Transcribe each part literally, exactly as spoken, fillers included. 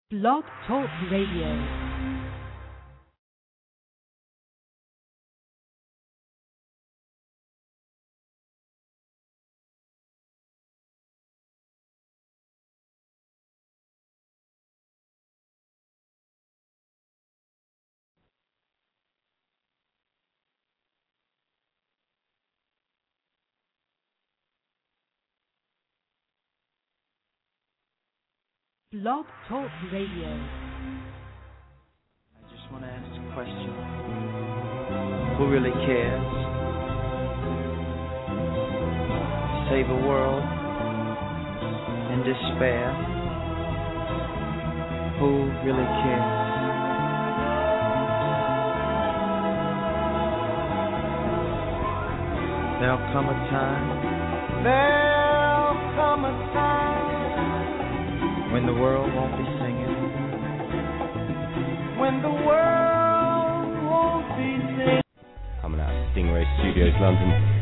Blog Talk Radio. Blog Talk Radio. I just want to ask a question. Who really cares? Save a world in despair. Who really cares? There'll come a time. There'll come a time when the world won't be singing. When the world won't be singing. Coming out of Stingray Studios, London.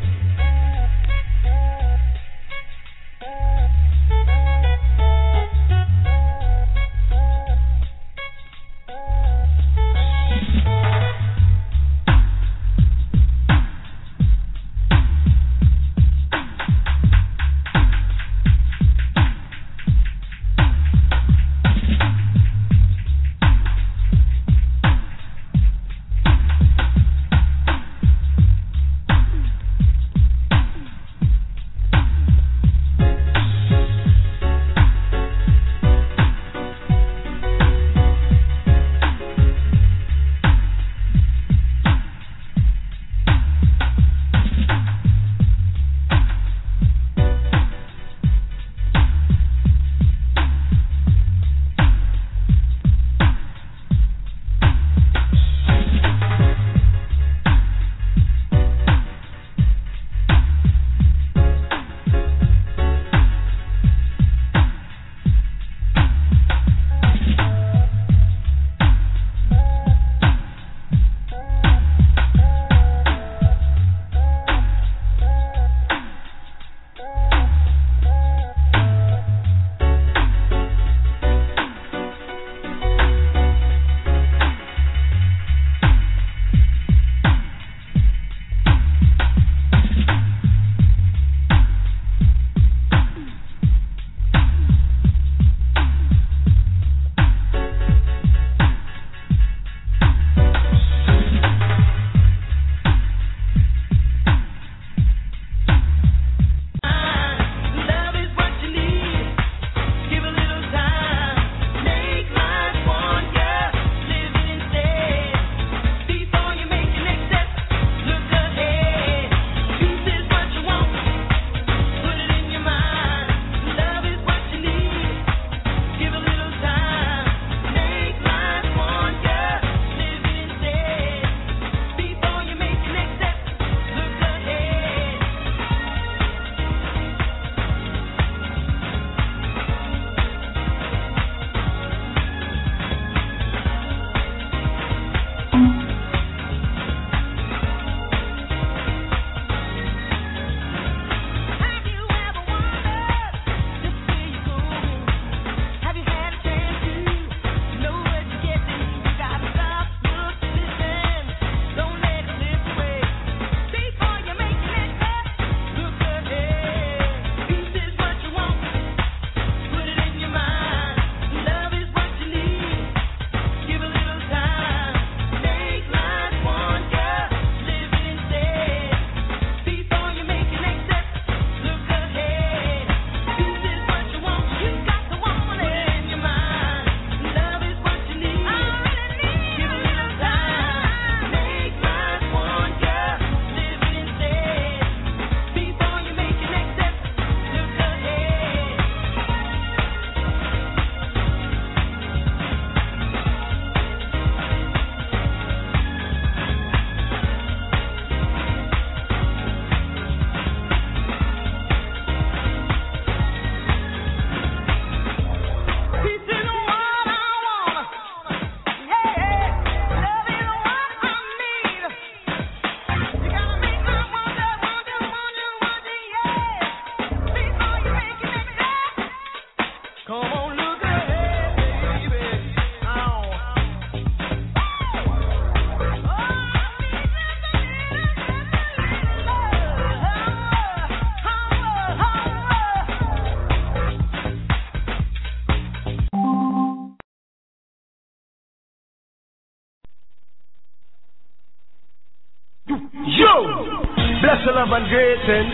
Bless the love and greetings.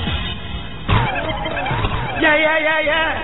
Yeah, yeah, yeah, yeah.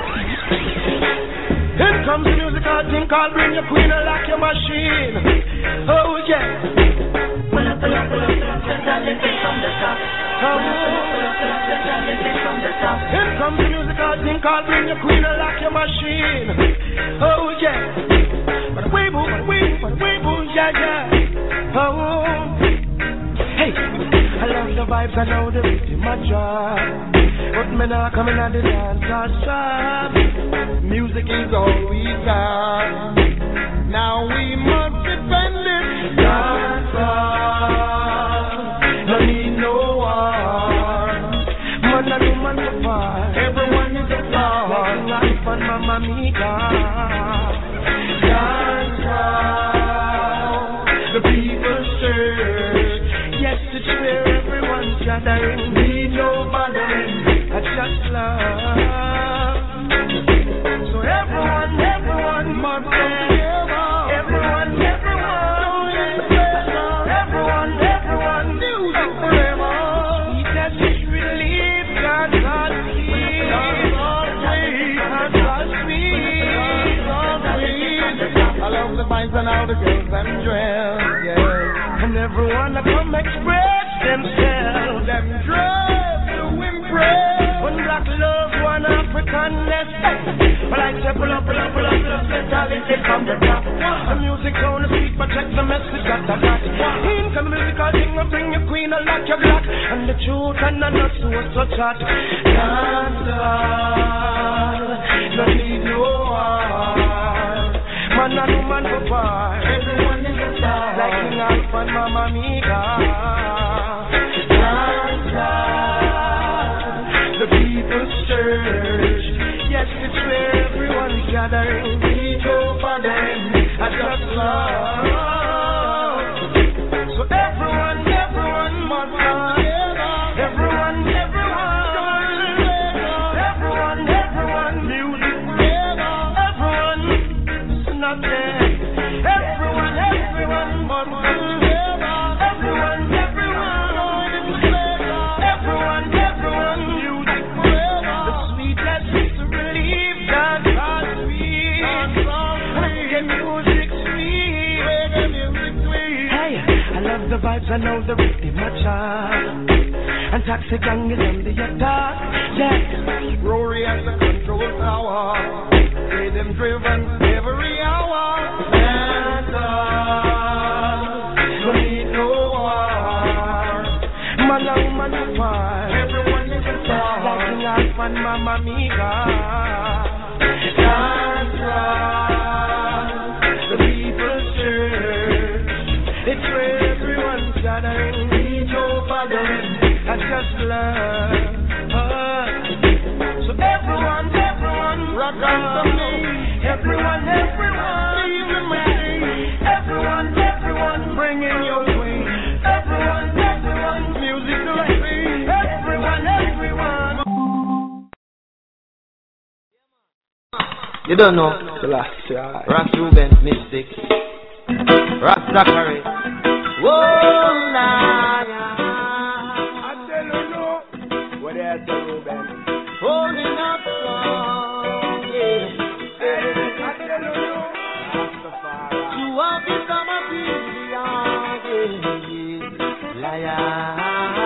Here comes the musical thing called Bring Your Queen and Lock Your Machine. Oh, yeah. Pull up, pull up, pull up, pull up, let that listen from the top. Pull up, pull up, pull up, pull up, let that listen from the top. Here comes the musical thing called Bring Your Queen and Lock Your Machine. Oh, yeah. But we boo, but we boo, but we boo, yeah, yeah. Oh, hey. I love the vibes, I know the rhythm, my job. But me not coming at the dance or shop. Music is all we got. Now we must defend it. Dance on. No need no war. Man and woman apart. Everyone is a star. Like life and Mamma Mia. Dance on. The people search. Yes, it's where everyone's gathering. Need no bothering. I just love. So everyone, everyone must have. Everyone, everyone. Everyone, everyone. Music forever. Sweet as relief. God, God, sweet. God, God, sweet. I love the vibes and all the girls and drills, yeah. And everyone that come express themselves. Them dress to impress. One black love, one Africanness. Well, I say pull up, pull up, pull up, pull up, let all it take from the top. The music on the beat, but check the message that I got. In come the musical thing, I bring your queen, I lock your block. And the truth and the nuts was so hot. Dance all, no need no war. Man and woman go far. Everyone is a star. Like King Alpha and Mamma Mia. Dance all, the people search. Yes, it's where everyone's gathering. We go for them. I just love. So everyone, everyone must come. Everyone, everyone. Everyone, everyone. Music forever. Everyone, it's not there. Everyone, everyone must come. Everyone, everyone. Everyone, everyone. Music forever. The sweetest is to relieve that heart sweet. Reggae music sweet. Reggae music sweet. Hey, I love the vibes, I know the rhythm, my child. And Taxi Gang is on the attack. Yeah, Rory has the control tower. See them driven every hour. Santa, no need no war. Man and woman apart. Everyone is a star. Like King Alpha and Mamma Mia. Santa, the people search. It's where everyone's gathering. Each over them. I just love. Uh, so everyone, everyone, rock on to me. Everyone, everyone, even me. Everyone, everyone, bring in your queen. Everyone, everyone, music to me. Everyone, everyone. You don't know. Ras Ruben, Mystic. Ras Zachary. Whoa, nah, yeah. Holding up strong, yeah. You have become a beyond, yeah. Liar,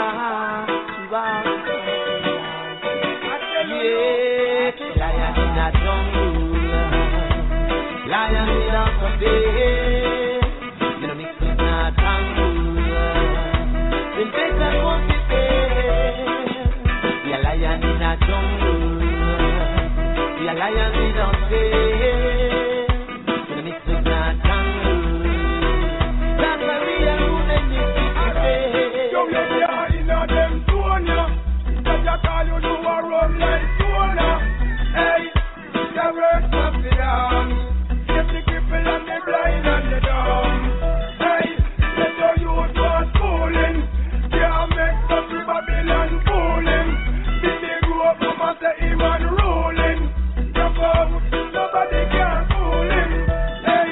yeah. Lion in a jungle, lion without a bed. Me no mix with no tangle. When better won't be fair. We a lion in a jungle. We a lion without fear. We no mix with no tangle. That's why we are moving this big. Yo, yo, yeah, in a them zone, yeah. That you call you do a run like zone, yeah. Hey, the words of the arm. If the cripple and the blind and the dumb. Hey, let your youth was fooling. Can't make such a Babylon fooling. Did they grow up from a say him and ruling? Nobody can fool him. Hey,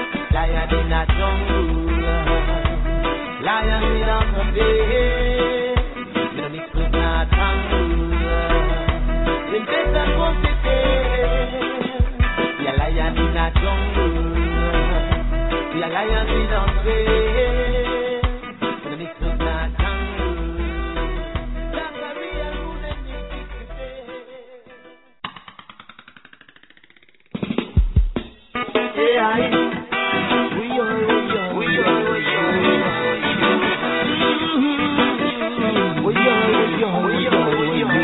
lion in a jungle, lion without a fear. jungle. The alliance we don't fail. For the mix of that jungle. Zangaria rule and the yeah, we are, we are, we are, we are, we are, we are, we are, we are.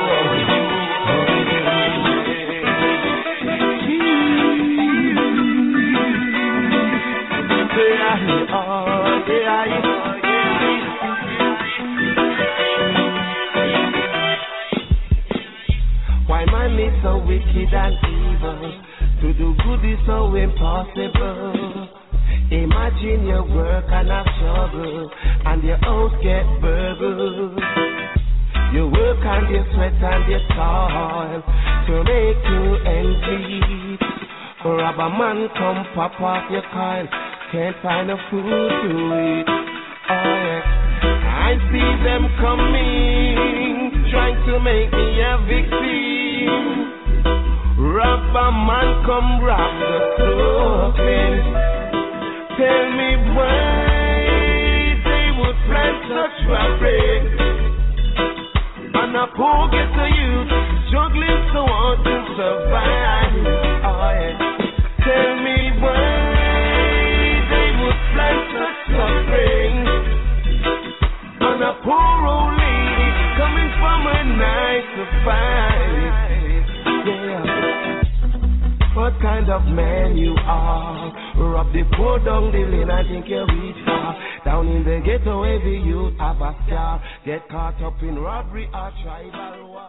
Why man is so wicked and evil? To do good is so impossible. Imagine you work and have trouble, and your house get burgled. You work and you sweat and you toil to make you envy. Rob a man come pop off your coin, can't find a food to eat. Oh yeah, I see them coming, trying to make me a victim. Rob a man come rob the clothing. Tell me why they would plant such fabric. And a poor ghetto youth struggling so hard to survive. Oh yeah. Tell me why they would plant such suffering. And a poor old lady coming from a nine to five. Yeah. What kind of man you are? Rob the poor down the lane, I think you reach far. Down in the ghetto, every youth have a scar. Get caught up in robbery or tribal war.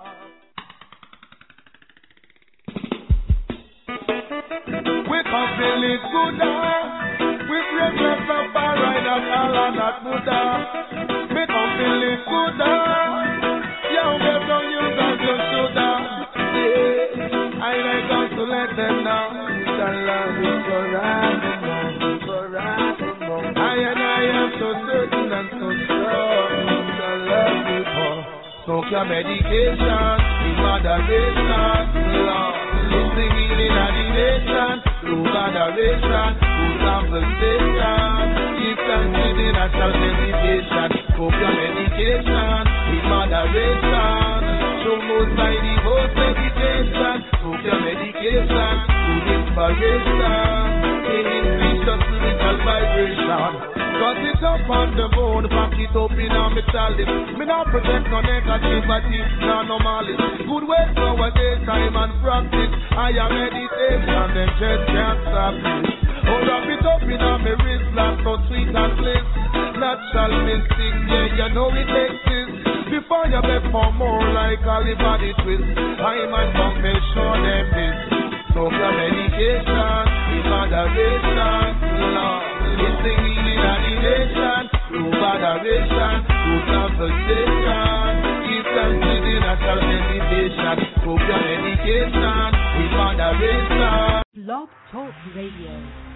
We can feel it good, we break the papa right at all and at Buddha. We can feel it good, young get on you that you should yeah. I like us to let them know that love is forever, forever. I and I am so certain and so strong that love is for. Smoke your medication, in moderation, love. It's the healing of the nation, through adoration, through conversation. Give thanks to the national meditation. Smoke your medication, in moderation. Show most by the whole meditation. Smoke your medication, through inspiration. Increase your spiritual vibration. Cut it up on the bone, pack it up in a metallic. Me not protect no negativity, no no malice. Good ways for our daytime and practice. I am meditation, then just can't stop it. Oh, wrap it up in a me wrist, like so sweet and bliss. Natural mystic, yeah, you know it exists. Before you beg for more, like Oliver the twist. I'm on confession, them this. So your medication, in moderation, love. It's the healing of the nation, through adoration, through conversation. Give thanks to the natural meditation. Smoke your medication, in moderation. Blog Talk Radio.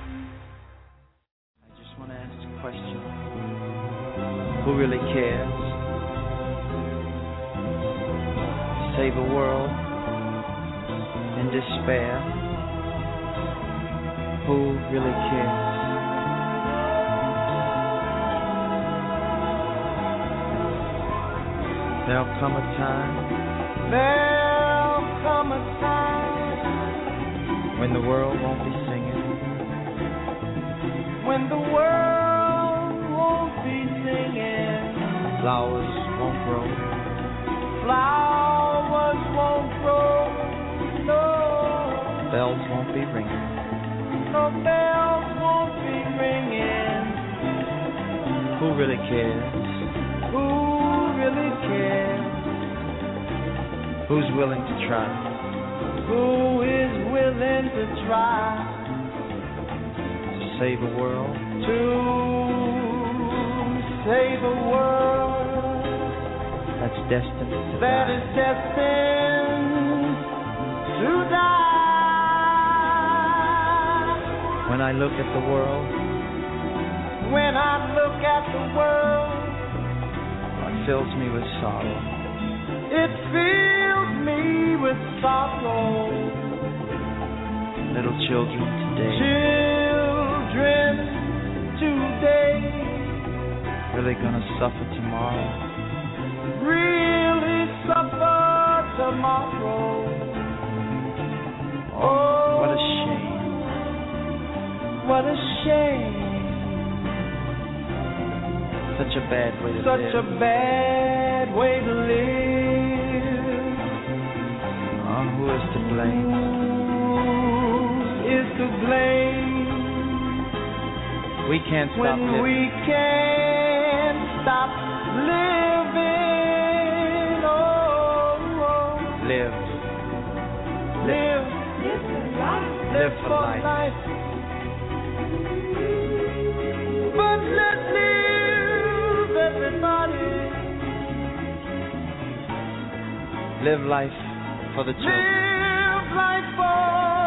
I just want to ask a question. Who really cares? Save a world in despair. Who really cares? There'll come a time, there'll come a time when the world won't be singing, when the world won't be singing, flowers won't grow, flowers won't grow, no, bells won't be ringing, no bells won't be ringing. Who really cares? Who really cares? Who's willing to try? Who is willing to try to save a world? To save a world that's destined to that die. Is destined to die. When I look at the world, when I look at the world, it fills me with sorrow. It fills me with sorrow. little children today. Children today really gonna suffer tomorrow. Really suffer tomorrow. Oh, what a shame. What a shame. Such a bad way to Such live. Such a bad way to live. Oh, who is to blame? Who is to blame? We can't stop when living. we can't stop living. Oh, oh. Live. Live. Live, Live, live for, for life. life. But let's live, everybody. Live life for the children. Live life for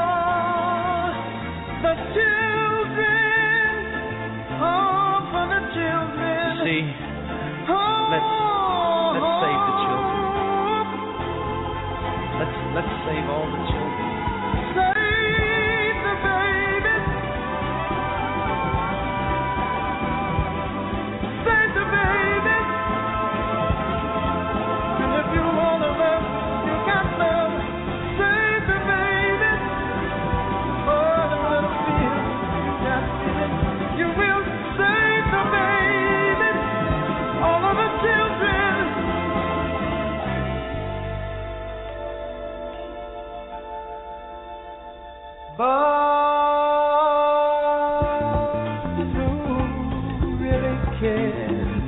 the children. Oh, for the children. See, oh, let's let's save the children. Let's let's save all the children. Save the babies. Save the babies. And if you wanna love, you got love. Save the babies. Oh, the little fear, you got it. You will save the babies. All of the children. But who really cares?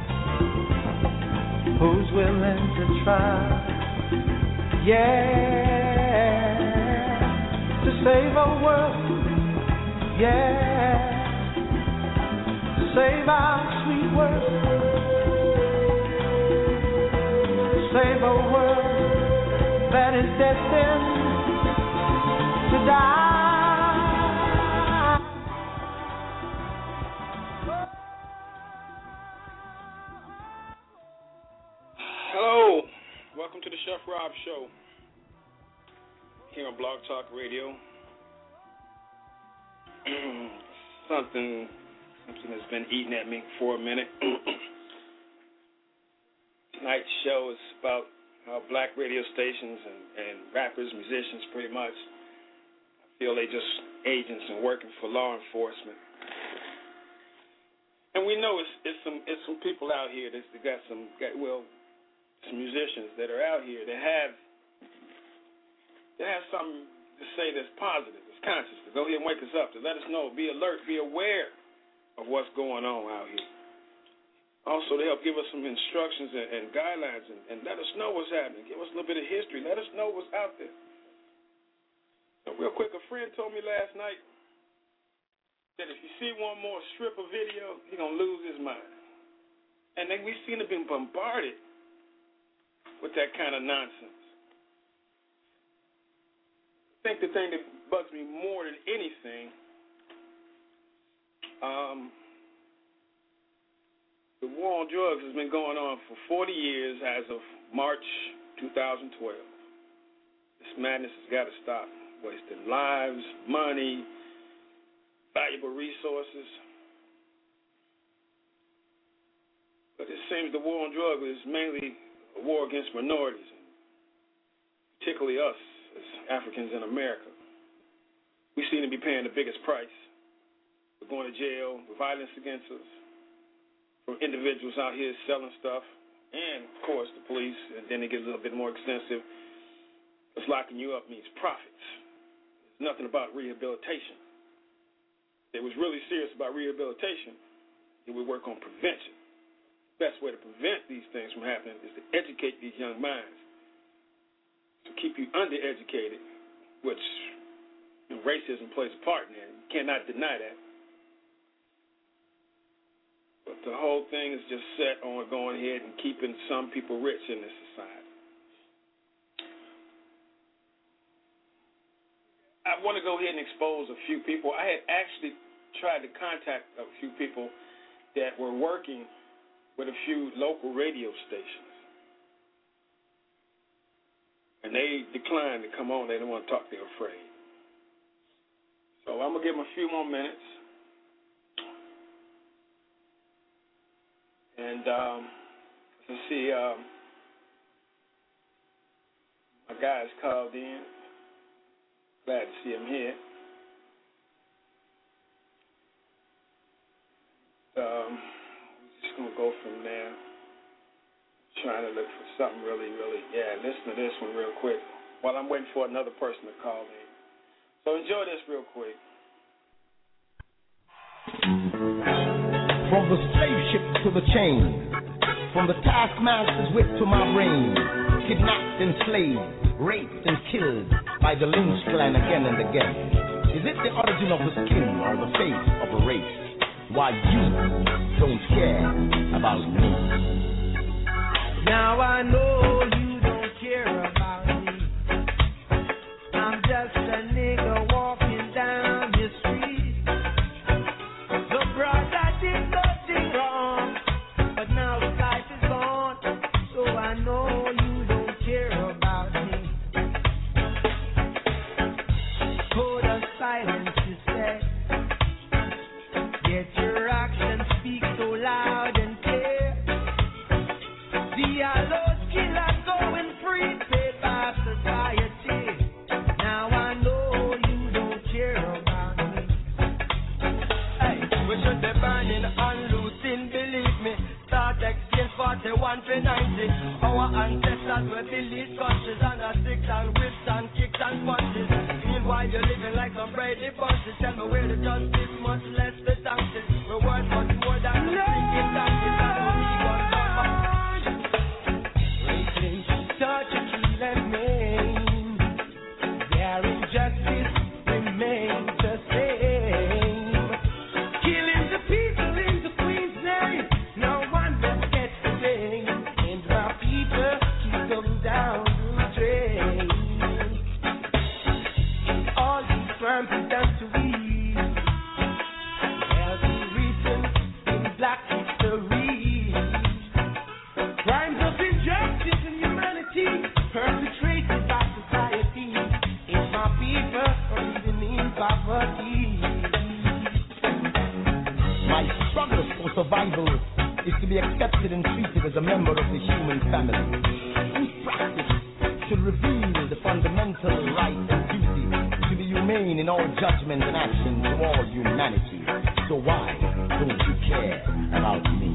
Who's willing to try? Yeah, to save our world. Yeah, to save our sweet world. Save a world that is destined to die. Hello, welcome to the Chef Rob Show here on Blog Talk Radio. something, something has been eating at me for a minute. Tonight's show is about how black radio stations and, and rappers, musicians, pretty much, I feel they just agents and working for law enforcement. And we know it's it's some it's some people out here that's that got some got, well some musicians that are out here that have that have something to say that's positive, that's conscious, to go here and wake us up, to let us know, be alert, be aware of what's going on out here. Also to help give us some instructions and, and guidelines and, and let us know what's happening. Give us a little bit of history. Let us know what's out there. Now, real quick, a friend told me last night that if you see one more strip of video, he's going to lose his mind. And then we seem to be bombarded with that kind of nonsense. I think the thing that bugs me more than anything, um, the war on drugs has been going on for forty years as of March two thousand twelve. This madness has got to stop. Wasting lives, money, valuable resources. But it seems the war on drugs is mainly a war against minorities, particularly us as Africans in America. We seem to be paying the biggest price. We're going to jail, with violence against us, from individuals out here selling stuff, and, of course, the police, and then it gets a little bit more extensive. Because locking you up means profits. There's nothing about rehabilitation. If it was really serious about rehabilitation, it would work on prevention. The best way to prevent these things from happening is to educate these young minds, to keep you undereducated, which you know, racism plays a part in that. You cannot deny that. But the whole thing is just set on going ahead and keeping some people rich in this society. I want to go ahead and expose a few people. I had actually tried to contact a few people that were working with a few local radio stations. And they declined to come on. They didn't want to talk. They're afraid. So I'm going to give them a few more minutes. And um, let's see, um, my guys called in. Glad to see him here. Um, just going to go from there. Trying to look for something really, really, yeah, listen to this one real quick while I'm waiting for another person to call in. So enjoy this real quick. From the slave ship to the chain, from the taskmaster's whip to my brain, kidnapped, enslaved, raped and killed by the Lynch clan again and again. Is it the origin of the skin or the face of a race? Why you don't care about me? Now I know you don't care about me. I'm just a nigga walking down the street. The brother did nothing wrong, but now his life is gone. So I know you don't care about me. Code of silence is set. Yet your actions speak so loud and clear. The allowed killer going free, paid by society. Now I know you don't care about me. Hey, we should be burning and looting, believe me. Start exchange forty-one to ninety. Our ancestors were believed countries and a sticks and whips and kicks and punches. Meanwhile you're living like some Brady bunches. Tell me where the justice, much less the taxes. We're worth much more than the thinking taxes and the we got number. Such a killing name, their injustice remains the same. Killing the people in the Queen's name, no one will get the blame. And my people keep them down the drain. All these crimes are done to we. There's a reason in black history. Crimes of injustice and perpetrated by society, if my people are living in poverty. My struggle for survival is to be accepted and treated as a member of the human family. In practice, should reveal the fundamental right and duty to be humane in all judgment and action to all humanity. So why don't you care about me?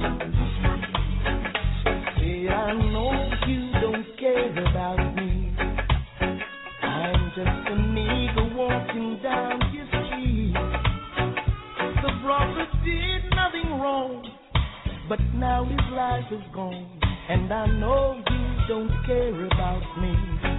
See, I know you don't care about me. I'm just a nigga walking down the street. The brother did nothing wrong, but now his life is gone, and I know you don't care about me.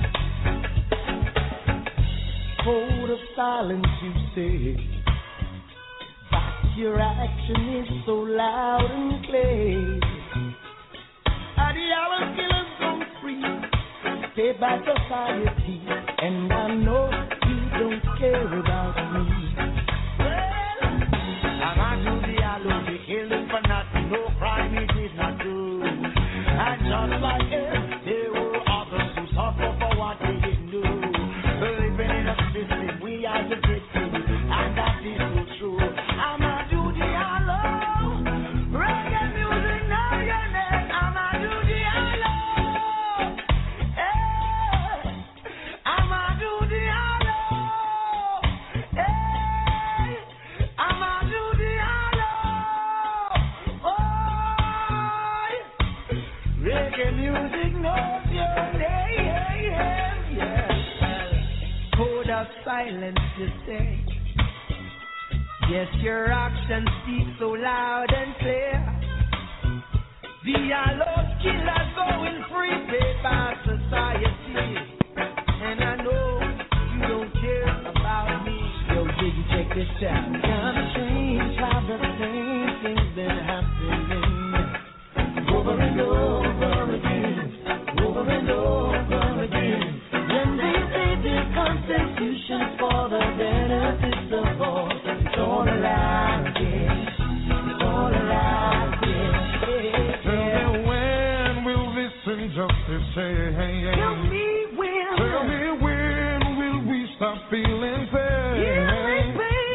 Code of silence, you say, but your action is so loud and clear. The hour killers gone free, paid by society, and I know you don't care about me. Well, I'm a do the alone, they killed him for nothing, no crime he did not do. And just like him, there were others who suffer for what they didn't do. Believing in a system, we are the victim, and that is so true. I'm a do the alone, reggae music now your name. I'm a do the alone, hey, I'm a do the alone, hey, I'm a do the alone, oh, reggae music knows your name, yeah. Code of silence, you say. Yes, your actions speak so loud and clear. The allowed killers going free, paid by society. And I know you don't care about me. Yo, Jiggy, check this out. Kinda strange how the same thing's been happening over and over again, over and over again. When they say the Constitution's for the benefits of all, it's all a lie, yeah. It's all a lie, yeah. Tell me when will this injustice change? Tell me when. Tell me when will we stop feeling pain? Yeah, baby.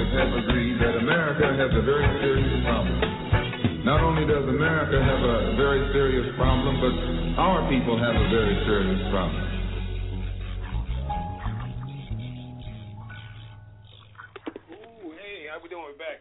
scholars have agreed that America has a very serious problem. Not only does America have a very serious problem, but our people have a very serious problem. Ooh, hey, how we doing? We're back.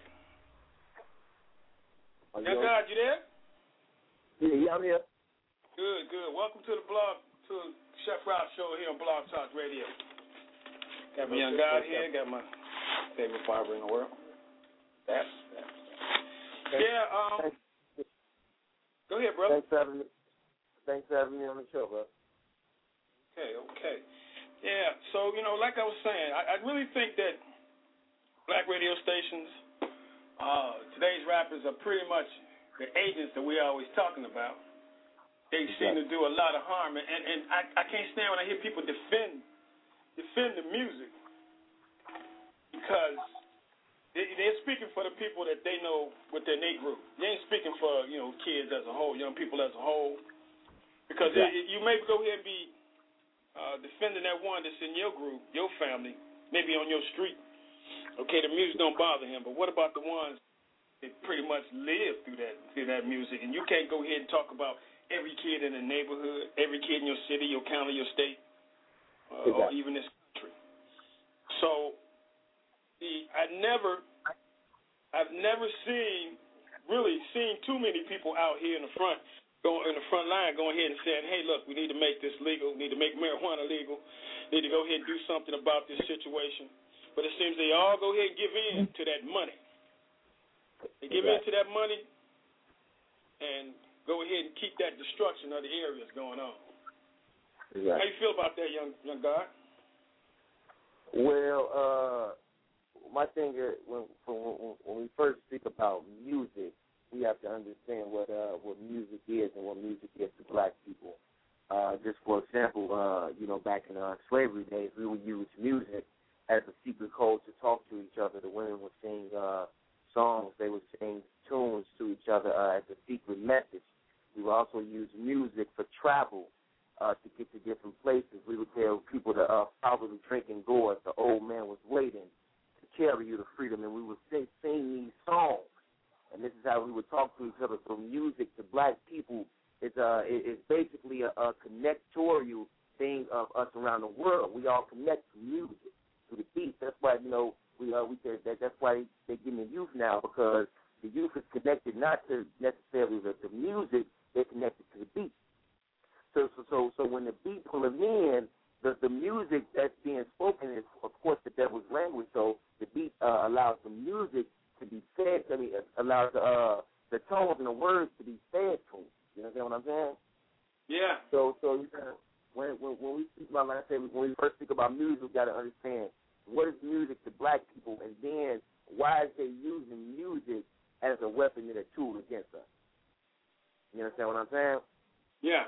Are Young God, you there? Yeah, yeah, I'm here. Good, good. Welcome to the blog, to Chef Rob Show here on Blog Talk Radio. Got my Young God here. Got my favorite barber in the world. That's that. Yeah, um, go ahead, brother. Thanks for having me. Thanks for having me on the show, bro. Okay, okay. Yeah, so, you know, like I was saying, I, I really think that black radio stations, uh, today's rappers are pretty much the agents that we're always talking about. They seem to do a lot of harm, and, and I, I can't stand when I hear people defend defend the music because They, they're speaking for the people that they know within their group. They ain't speaking for, you know, kids as a whole, young people as a whole. Because yeah. it, you may go ahead and be uh, defending that one that's in your group, your family, maybe on your street. Okay, the music don't bother him, but what about the ones that pretty much live through that through that music? And you can't go ahead and talk about every kid in the neighborhood, every kid in your city, your county, your state, uh, exactly. or even this country. So, the, I never, I've never seen, really seen too many people out here in the front, going in the front line, going ahead and saying, "Hey, look, we need to make this legal. We need to make marijuana legal. We need to go ahead and do something about this situation." But it seems they all go ahead and give in to that money. They give exactly. in to that money and go ahead and keep that destruction of the areas going on. Exactly. How you feel about that, young young God? Well, uh. My thing is, when, when when we first speak about music, we have to understand what uh, what music is and what music is to black people. Uh, just for example, uh, you know, back in uh, slavery days, we would use music as a secret code to talk to each other. The women would sing uh, songs; they would sing tunes to each other uh, as a secret message. We would also use music for travel uh, to get to different places. We would tell people to uh, follow the drinking gourd. The old man was waiting. Carry you to freedom, and we would sing, sing these songs, and this is how we would talk to each other. So music to black people is uh is basically a, a connectorial thing of us around the world. We all connect to music, to the beat. That's why you know we uh, we said that that's why they get in the youth now, because the youth is connected not to necessarily the, the music, they're connected to the beat. So so so so when the beat pulling in, the the music that's being spoken is of course the devil's language. So the beat uh, allows the music to be fed. I mean, allows the uh, the tones and the words to be fed to. You understand what I'm saying? Yeah. So, so you know, when when when we speak about, like I said, when we first speak about music, we got to understand what is music to black people, and then why is they using music as a weapon and a tool against us? You understand what I'm saying? Yeah.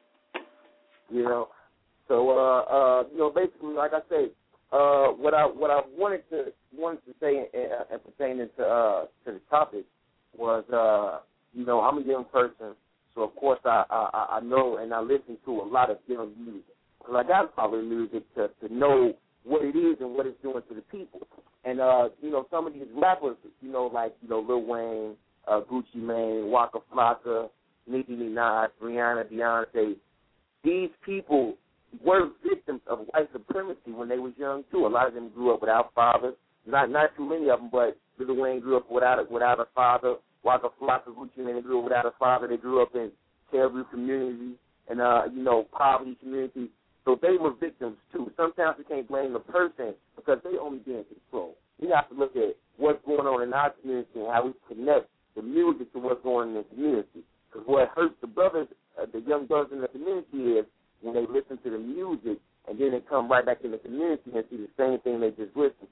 You know. So, uh, uh, you know, basically, like I say. Uh, what I what I wanted to wanted to say and uh, pertaining to uh, to the topic was, uh, you know, I'm a young person, so of course I, I I know and I listen to a lot of young music. Because I got to follow music to to know what it is and what it's doing to the people. And uh, you know, some of these rappers, you know, like you know Lil Wayne, uh, Gucci Mane, Waka Flocka, Nicki Minaj, Rihanna, Beyonce, these people were victims of white supremacy when they was young too. A lot of them grew up without fathers. Not not too many of them, but Lil Wayne grew up without a, without a father. Waka Flocka, Gucci Mane, they grew up without a father. They grew up in terrible communities and uh, you know poverty communities. So they were victims too. Sometimes we can't blame the person because they only being controlled. We have to look at what's going on in our community and how we connect the music to what's going on in the community. Because what hurts the brothers, uh, the young brothers in the community is when they listen to the music, and then they come right back in the community and see the same thing they just listened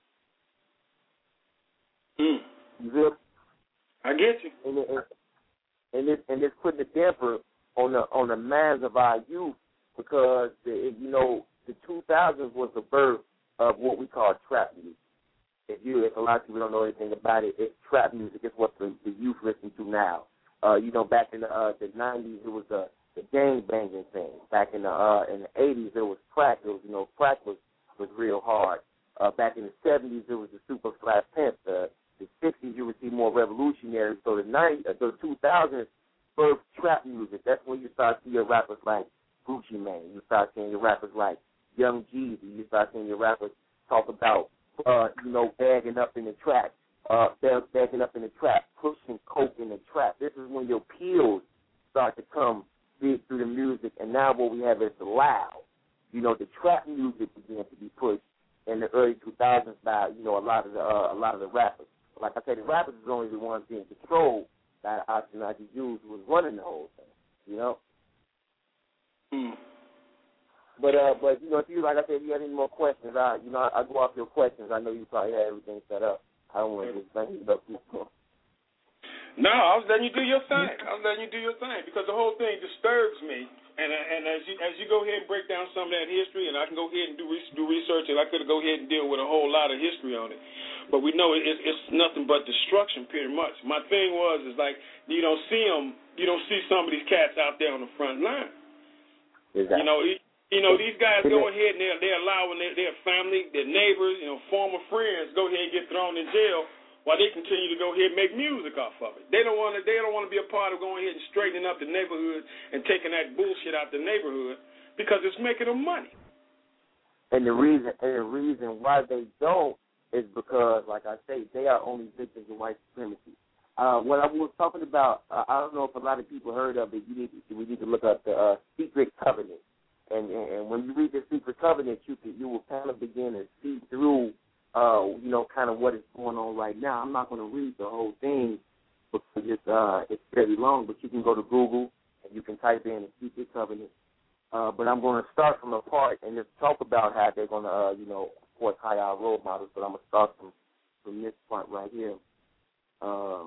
to. Mm. You feel? I get you. And it, and it's and it's putting a damper on the on the minds of our youth because the, you know the two thousands was the birth of what we call trap music. If you, if a lot of people don't know anything about it, it's trap music. It's what the, the youth listen to now. Uh, you know, back in the uh, the nineties, it was the the gang banging thing. Back in the uh, in the eighties, it was crack. It was you know crack was, was real hard. Uh, back in the seventies, it was the Super Flat Pimp. Uh, the sixties, you would see more revolutionary. So the nineties, uh, the two thousands, birthed trap music. That's when you start seeing your rappers like Gucci Mane. You start seeing your rappers like Young Jeezy. You start seeing your rappers talk about, uh, you know, bagging up in the trap, uh, bagging up in the trap, pushing coke in the trap. This is when your pills start to come big through the music, and now what we have is the loud. You know, the trap music began to be pushed in the early two thousands by, you know, a lot of the uh, a lot of the rappers. Like I said, the rappers is only the ones being controlled by the Ashkenazi Jews who was running the whole thing. You know. Mm. But uh, but you know, if you like I said, if you have any more questions, I you know I, I go off your questions. I know you probably had everything set up. I don't want to just bang it up. No, I was letting you do your thing. I was letting you do your thing because the whole thing disturbs me. And and as you as you go ahead and break down some of that history, and I can go ahead and do do research, and I could go ahead and deal with a whole lot of history on it. But we know it, it's, it's nothing but destruction, pretty much. My thing was is like you don't see them, you don't see some of these cats out there on the front line. Exactly. You know, you know these guys go ahead and they're they're allowing their, their family, their neighbors, you know, former friends go ahead and get thrown in jail while they continue to go ahead and make music off of it. They don't want to. They don't want to be a part of going ahead and straightening up the neighborhood and taking that bullshit out the neighborhood because it's making them money. And the reason, and the reason why they don't is because, like I say, they are only victims of white supremacy. Uh, what I was talking about, uh, I don't know if a lot of people heard of it. You need to, we need to look up the uh, Secret Covenant. And, and and when you read the Secret Covenant, you can, you will kind of begin to see through. Uh, you know, kind of what is going on right now. I'm not going to read the whole thing because it's uh, it's very long, but you can go to Google and you can type in the Secret Covenant. Uh, but I'm going to start from a part and just talk about how they're going to, uh, you know, of course, hire our role models. But I'm going to start from from this part right here. Uh,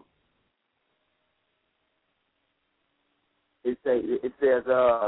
it say it says. Uh,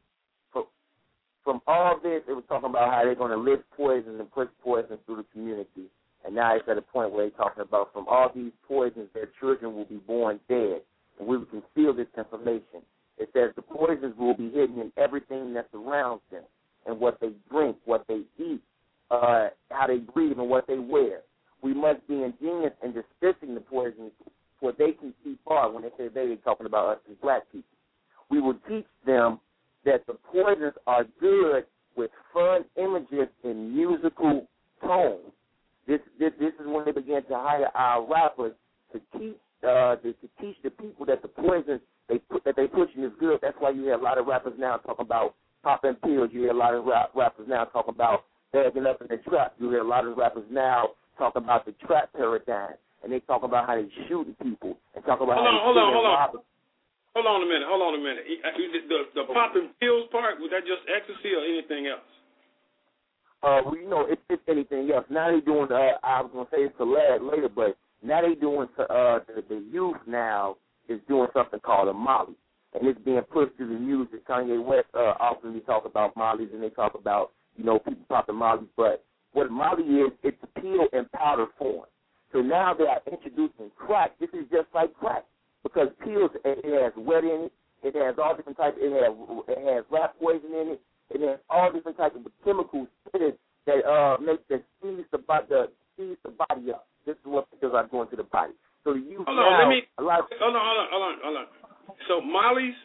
From all this, it was talking about how they're going to lift poison and push poison through the community. And now it's at a point where they're talking about from all these poisons, their children will be born dead. And we will conceal this information. It says the poisons will be hidden in everything that surrounds them and what they drink, what they eat, uh, how they breathe, and what they wear. We must be ingenious in dismissing the poisons for they can see far. When they say they, they're talking about us as black people. We will teach them that the poisons are good with fun images and musical tones. This, this this is when they began to hire our rappers to teach uh, to, to teach the people that the poisons they put that they pushing is good. That's why you hear a lot of rappers now talking about popping pills. You hear a lot of rap, rappers now talking about bagging up in the trap. You hear a lot of rappers now talking about the trap paradigm, and they talk about how they shooting people and talk about hold how on, they hold on, hold on. robbers. Hold on a minute. Hold on a minute. The, the, the popping pills part, was that just ecstasy or anything else? Uh, well, you know, it's, it's anything else. Now they doing. Uh, I was gonna say it's to lad later, but now they doing. Uh, the, the youth now is doing something called a Molly, and it's being pushed through the music. Kanye West uh, often we talk about Mollies, and they talk about you know people popping Mollies, but what a Molly is, it's a pill in powder form. So now they are introducing crack. This is just like crack. Because pills, it has wet in it, it has all different types, it has it has rat poison in it, it has all different types of chemicals in it that uh make that seize the the seize the body up. This is what pills are going to the body. So the youth hold now, on, let me a lot of, hold on, hold on, hold on, hold on. So Molly's,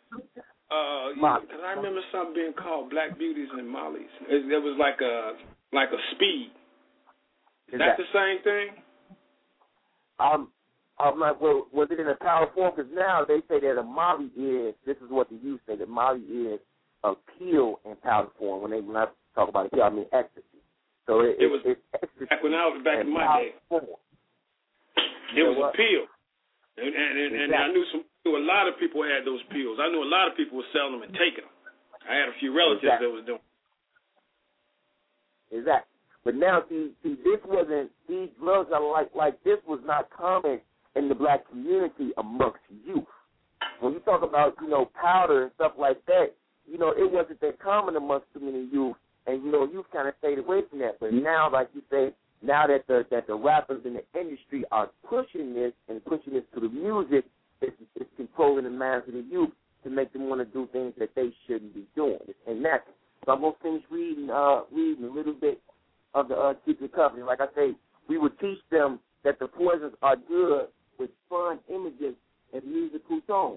uh, Molly. because I remember something being called Black Beauties and Molly's. It, it was like a like a speed. Is that the same thing? Um. I'm like, well, was it in a powder form? Because now they say that a Molly is, this is what the youth say, that Molly is a pill in powder form. When they when I talk about a pill, I mean ecstasy. So it, it was it, it's ecstasy. Back when I was back in my day, form. it was what? a pill. And, and, and, and exactly. I knew some, knew a lot of people had those pills. I knew a lot of people were selling them and taking them. I had a few relatives exactly. that was doing it. Exactly. But now, see, see, this wasn't, these drugs are like, like this was not common in the black community amongst youth. When you talk about, you know, powder and stuff like that, you know, it wasn't that common amongst too many youth, and, you know, youth kind of stayed away from that. But now, like you say, now that the that the rappers in the industry are pushing this and pushing this to the music, it's, it's controlling the minds of the youth to make them want to do things that they shouldn't be doing. And that's, so I'm going to finish reading, uh, reading a little bit of the uh, secret covenant. Like I say, we would teach them that the poisons are good with fun images and musical tones.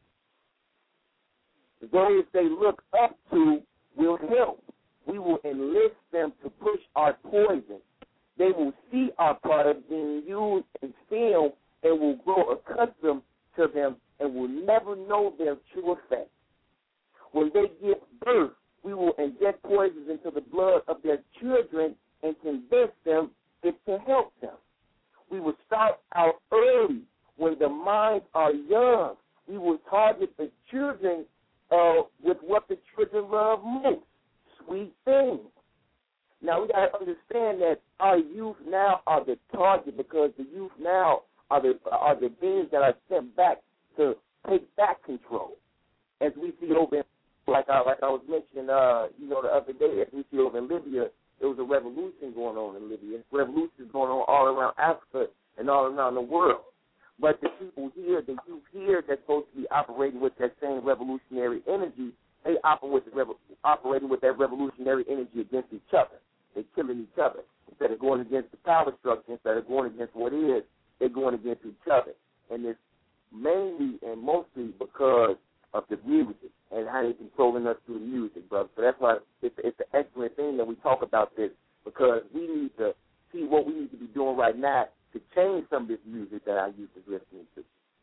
Those they look up to will help. We will enlist them to push our poison. They will see our product being used in film and will grow accustomed to them and will never know their true effect. When they give birth, we will inject poisons into the blood of their children and convince them it can help them. We will start out early when the minds are young. We will target the children uh, with what the children love most, sweet things. Now, we got to understand that our youth now are the target because the youth now are the are the beings that are sent back to take back control. As we see over in, like I, like I was mentioning, uh, you know, the other day, as we see over in Libya, there was a revolution going on in Libya. Revolutions going on all around Africa and all around the world. But the people here, the youth here that's supposed to be operating with that same revolutionary energy, they operate with the revo- operating with that revolutionary energy against each other. They're killing each other. Instead of going against the power structure, instead of going against what is, they're going against each other. And it's mainly and mostly because of the music and how they're controlling us through the music, brother. So that's why it's, it's an excellent thing that we talk about this, because we need to see what we need to be doing right now to change some of this music that our youth is listening to.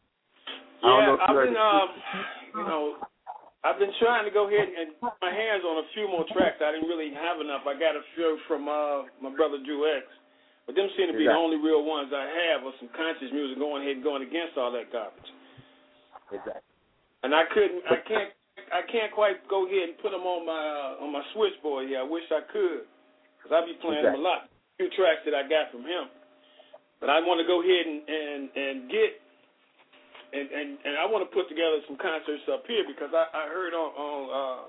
Yeah, I've been, um, you know, I've been trying to go ahead and put my hands on a few more tracks. I didn't really have enough. I got a few from uh, my brother Drew X, but them seem to be exactly. the only real ones I have of some conscious music going ahead and going against all that garbage. Exactly. And I couldn't, I can't, I can't quite go ahead and put them on my uh, on my switchboard here. I wish I could, because I be playing exactly. them a lot. A few tracks that I got from him, but I want to go ahead and and, and get. And, and and I want to put together some concerts up here because I, I heard on on uh,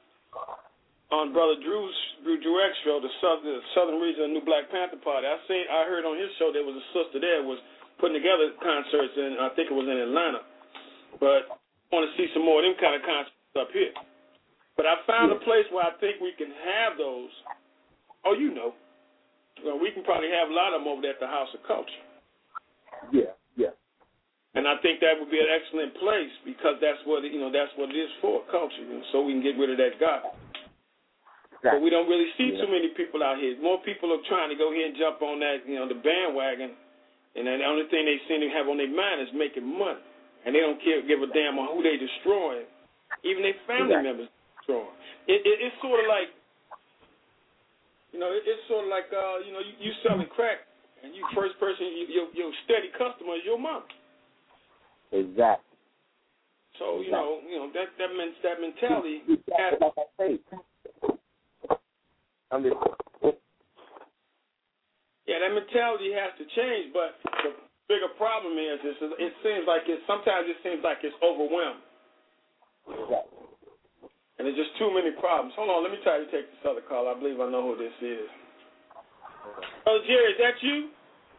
on Brother Drew's Drew Drew X show, the southern the southern region of the New Black Panther Party. I seen I heard on his show there was a sister there was putting together concerts, and I think it was in Atlanta. But I want to see some more of them kind of concerts up here. But I found a place where I think we can have those. Oh, you know, well, we can probably have a lot of them over there at the House of Culture. Yeah, yeah. And I think that would be an excellent place because that's what you know. That's what it is for, culture. You know, so we can get rid of that garbage. Exactly. But we don't really see yeah. too many people out here. More people are trying to go here and jump on that, you know, the bandwagon, and then the only thing they seem to have on their mind is making money, and they don't care, give a damn on who they destroying, even their family exactly. members destroying. It, it, it's sort of like, you know, it, it's sort of like, uh, you know, you, you selling crack, and you first person, you, your your steady customer is your mom. Exactly. So you exactly. know, you know that that means that mentality. Exactly. Has, like I say, I'm just, yeah, that mentality has to change. But the bigger problem is, is it seems like it. Sometimes it seems like it's overwhelmed, exactly. and there's just too many problems. Hold on, let me try to take this other call. I believe I know who this is. Oh, Jerry, is that you?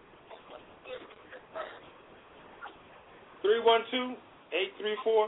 three one two, eight three four.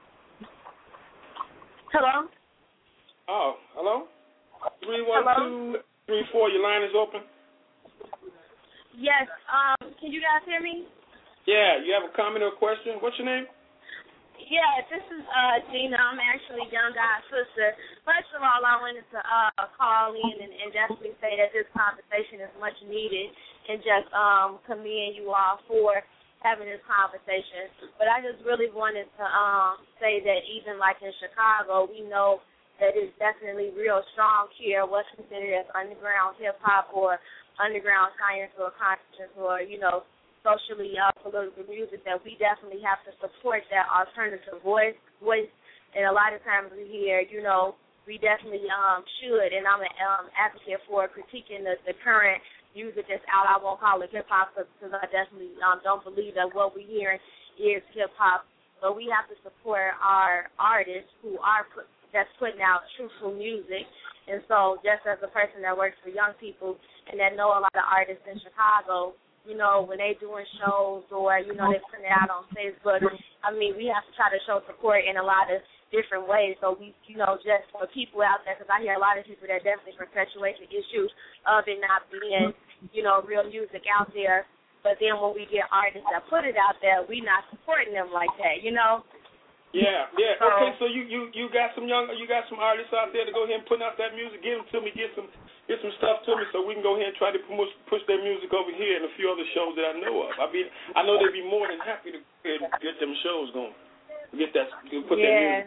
Hello? Oh, hello? three one two, three four, your line is open? Yes, um, can you guys hear me? Yeah, you have a comment or a question? What's your name? Yeah, this is uh, Gina. I'm actually Young God's sister. First of all, I wanted to uh, call in and, and definitely say that this conversation is much needed and just um, commend you all for having this conversation. But I just really wanted to um, say that even like in Chicago, we know that it's definitely real strong here, what's considered as underground hip-hop or underground science or consciousness or, you know, socially uh, political music, that we definitely have to support that alternative voice. voice. And a lot of times we hear, you know, we definitely um, should, and I'm an um, advocate for critiquing the, the current music that's out. I won't call it hip-hop because I definitely um, don't believe that what we're hearing is hip-hop. But we have to support our artists who are put, that's putting out truthful music. And so just as a person that works for young people and that know a lot of artists in Chicago, you know, when they doing shows or, you know, they putting it out on Facebook. I mean, we have to try to show support in a lot of different ways. So we, you know, just for people out there, because I hear a lot of people that definitely perpetuate the issue of it not being, you know, real music out there. But then when we get artists that put it out there, we not supporting them like that, you know? Yeah, yeah. So, okay, so you, you, you got some young, you got some artists out there to go ahead and put out that music. Give them to me, get some get some stuff to me, so we can go ahead and try to push, push their music over here and a few other shows that I know of. I mean, I know they'd be more than happy to get them shows going, get that, put yeah. that music.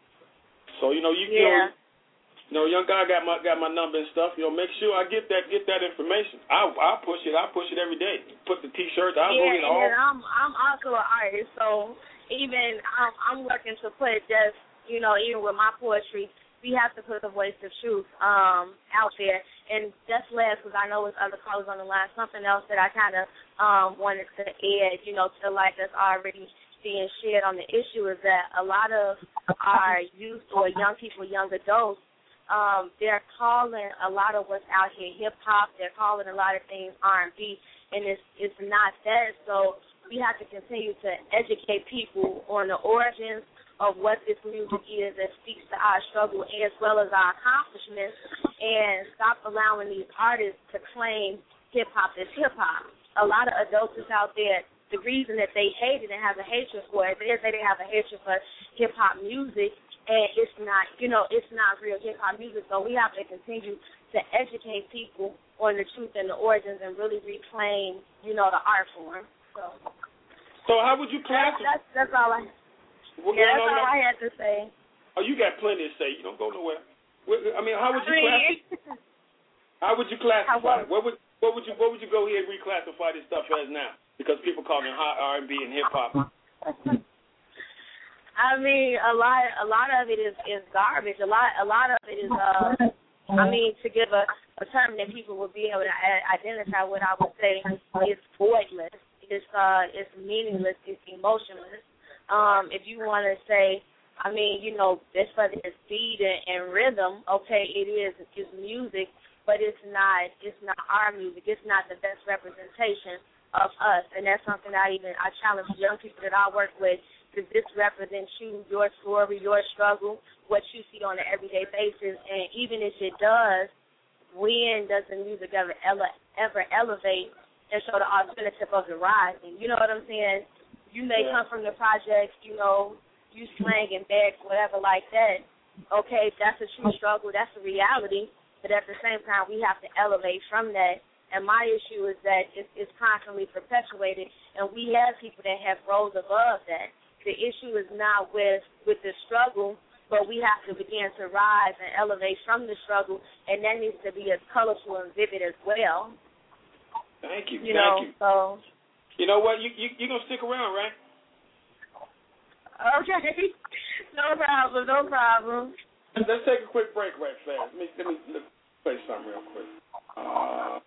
So you know, you, yeah. you know. You know, young guy got my got my number and stuff. You know, make sure I get that get that information. I I push it. I push it every day. Put the T-shirts. I yeah, go get all. Yeah, I'm I'm also an artist, so even I'm I'm working to put just you know even with my poetry, we have to put the voice of truth um out there. And just last, because I know there's other callers on the line. Something else that I kind of um wanted to add, you know, to like that's already being shared on the issue is that a lot of our youth or young people, young adults. Um, they're calling a lot of what's out here hip-hop. They're calling a lot of things R and B, and it's it's not that. So we have to continue to educate people on the origins of what this music is that speaks to our struggle as well as our accomplishments, and stop allowing these artists to claim hip-hop as hip-hop. A lot of adults is out there, the reason that they hate it and have a hatred for it, they say they have a hatred for hip-hop music, and it's not, you know, it's not real hip-hop music. So we have to continue to educate people on the truth and the origins and really reclaim, you know, the art form. So, so how would you classify? That's, that's, that's all I. Well, yeah, no, that's no, all no. I had to say. Oh, you got plenty to say. You don't go nowhere. I mean, how would you I mean, classify? How would you classify it? What would what would you what would you go ahead and reclassify this stuff as now? Because people call it hot R and B and hip hop. I mean, a lot, a lot of it is, is garbage. A lot, a lot of it is. Uh, I mean, to give a, a term that people will be able to identify, what I would say is voidless. It's uh, it's meaningless. It's emotionless. Um, if you want to say, I mean, you know, that's whether it's beat and, and rhythm. Okay, it is. It's music, but it's not. It's not our music. It's not the best representation of us, and that's something I even I challenge young people that I work with. Does this represent you, your story, your struggle, what you see on an everyday basis? And even if it does, when does the music ever ele- ever elevate and show the alternative of the rising? You know what I'm saying? You may come from the projects, you know, you slang and beg, whatever like that. Okay, that's a true struggle, that's a reality. But at the same time, we have to elevate from that. And my issue is that it's, it's constantly perpetuated, and we have people that have rose above that. The issue is not with, with the struggle, but we have to begin to rise and elevate from the struggle, and that needs to be as colorful and vivid as well. Thank you. You Thank know, you. so. You know what? You you you gonna stick around, right? Okay. No problem. No problem. Let's take a quick break right fast. Let me let me, let me play something real quick. Uh,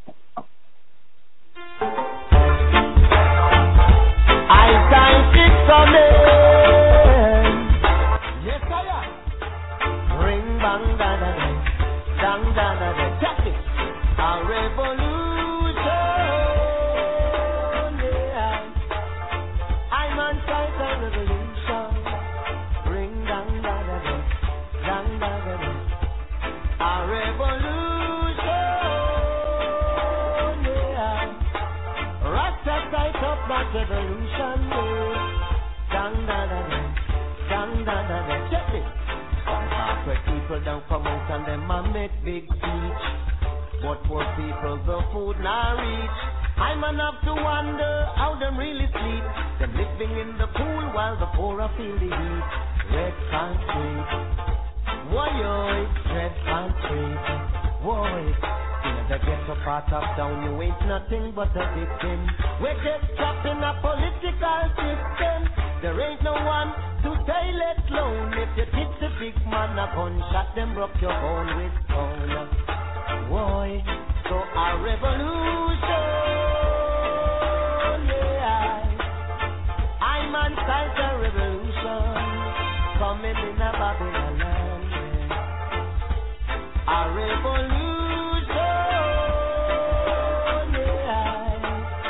I thank it coming. Yes, I am. Ring bang da da da, dang da da da. Check it. A revolution. Yeah. I'm on side of revolution. Ring dang da da da, dang da da da. A revolution. Yeah. Rasta sight up that revolution. Dang da da da, dang da da da. Check it. Some corporate people don't come out and them a make big speech, but poor people the food not reach. I'm enough to wonder how them really sleep. Them living in the cool while the poor feel the heat. Red country, why yo, red country, boy. In the ghetto part of town, you ain't nothing but a victim. We get trapped in a political system. There ain't no one to say let alone. If you hit the big man a gunshot, them broke your bone with stone. Boy, so a revolution, yeah. I'm on side a revolution coming in a Babylon land, yeah. A revolution, yeah.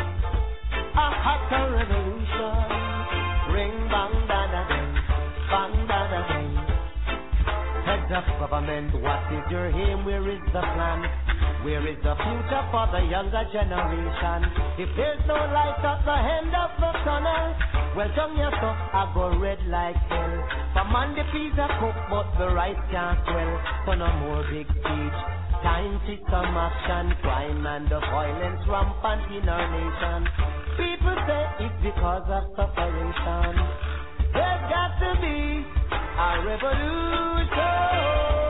of government? What is your aim? Where is the plan? Where is the future for the younger generation? If there's no light at the end of the tunnel, well, come here, so I go red like hell. For man, the peas are cooked, but the rice can't swell. So no more big speech. Time to some action. Crime and the violence rampant in our nation. People say it's because of separation. There's got to be a revolution.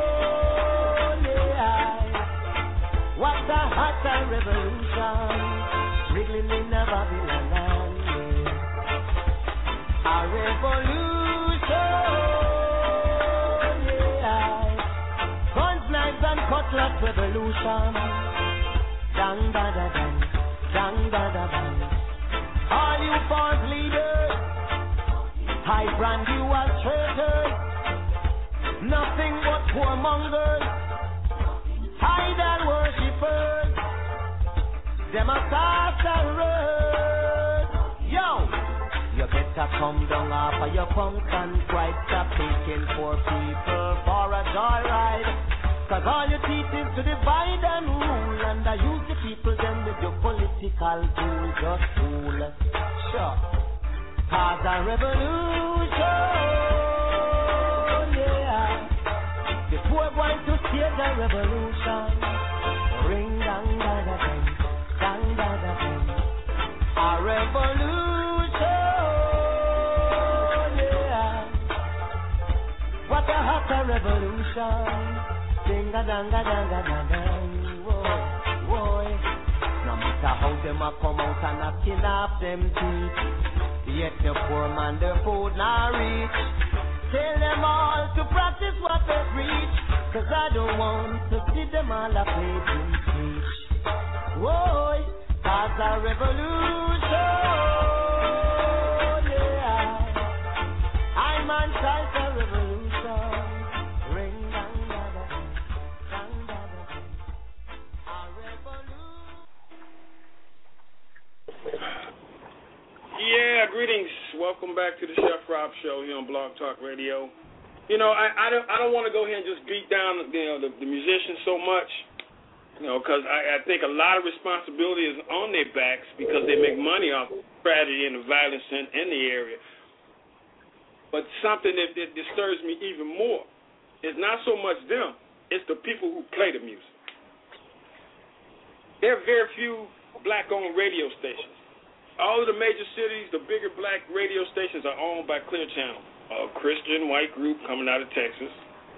What a hot a revolution, wriggling in the Babylon land, yeah. A revolution, yeah. Guns, knives and cutlass revolution. Dang da da dang, dang da da dang. All you false leaders, I brand you as traitors. Nothing but whoremongers. Idol worshippers, them a sorcerers. Yo, you better come down off of your pumps and pride. Stop taking poor people for a joyride. Cause all you teach is to divide and rule, and I use the people them with your political tools. Just fool. Sure. Cause a revolution. We're going to stage a revolution. Ring dang da da dang, dang da da dang. A revolution, yeah. What a hot a revolution. Ding a dang a dang a dang dang. Whoa, whoa. No matter how them a come out and a kidnap them teeth, yet the poor man the food not reach. Tell them all to practice what they preach, cause I don't want to see them all a page and preach. Whoa, that's a revolution, yeah. I'm anti a revolution. Ring dang da da dang, dang da da dang. A revolution. Yeah, greetings. Welcome back to the Chef Rob Show here on Blog Talk Radio. You know, I, I don't I don't want to go here and just beat down you know the, the musicians so much, you know, because I, I think a lot of responsibility is on their backs because they make money off the tragedy and the violence in, in the area. But something that, that disturbs me even more is not so much them, it's the people who play the music. There are very few black-owned radio stations. All of the major cities, the bigger black radio stations are owned by Clear Channel, a Christian white group coming out of Texas.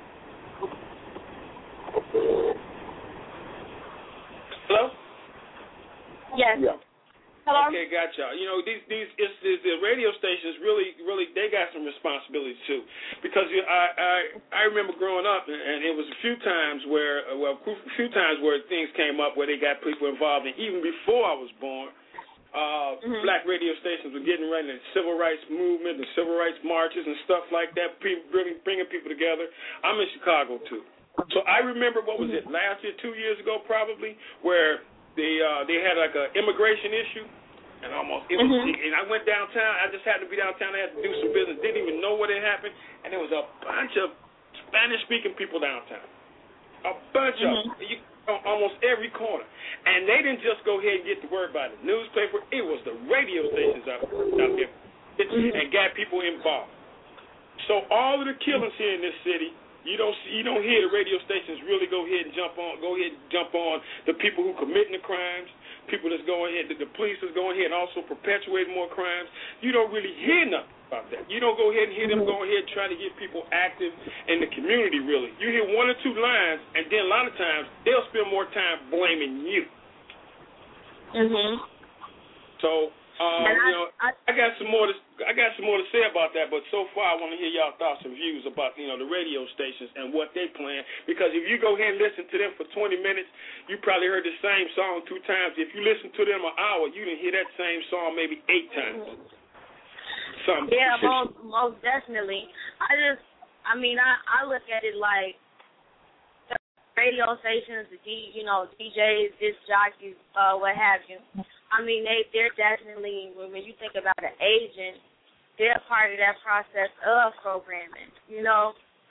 Hello? Yes. Yeah. Hello? Okay, gotcha. You know, these these it's, it's, the radio stations really, really, they got some responsibilities too, because you, I, I I remember growing up, and it was a few times where, well, a few times where things came up where they got people involved, and even before I was born. Uh, mm-hmm. Black radio stations were getting ready to the civil rights movement, the civil rights marches and stuff like that, people bringing, bringing people together. I'm in Chicago, too. So I remember, what was it, last year, two years ago probably, where they uh, they had like an immigration issue, and almost, it was, mm-hmm. and I went downtown, I just happened to be downtown, I had to do some business, didn't even know what had happened, and there was a bunch of Spanish-speaking people downtown. A bunch mm-hmm. of them. You, on almost every corner. And they didn't just go ahead and get the word by the newspaper. It was the radio stations out, out there and got people involved. So all of the killings here in this city, you don't see, you don't hear the radio stations really go ahead and jump on, go ahead and jump on the people who committing the crimes, people that's going ahead, the, the police is going ahead and also perpetuating more crimes. You don't really hear nothing about that. You don't go ahead and hear them go ahead and try to get people active in the community, really. You hear one or two lines, and then a lot of times they'll spend more time blaming you. Mhm. So, um, I, you know, I, I got some more to I got some more to say about that, but so far I want to hear y'all thoughts and views about you know the radio stations and what they plan. Because if you go ahead and listen to them for twenty minutes, you probably heard the same song two times. If you listen to them an hour, you didn't hear that same song maybe eight times. Mm-hmm. Some yeah, most most definitely. I just, I mean, I, I look at it like the radio stations, the D, you know, D Js, disc jockeys, uh, what have you. I mean, they they're definitely, when you think about an agent, they're part of that process of programming. You know,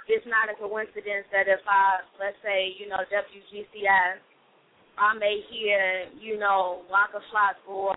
it's not a coincidence that if I, let's say, you know, W G C S, I may hear, you know, Waka Flocka or,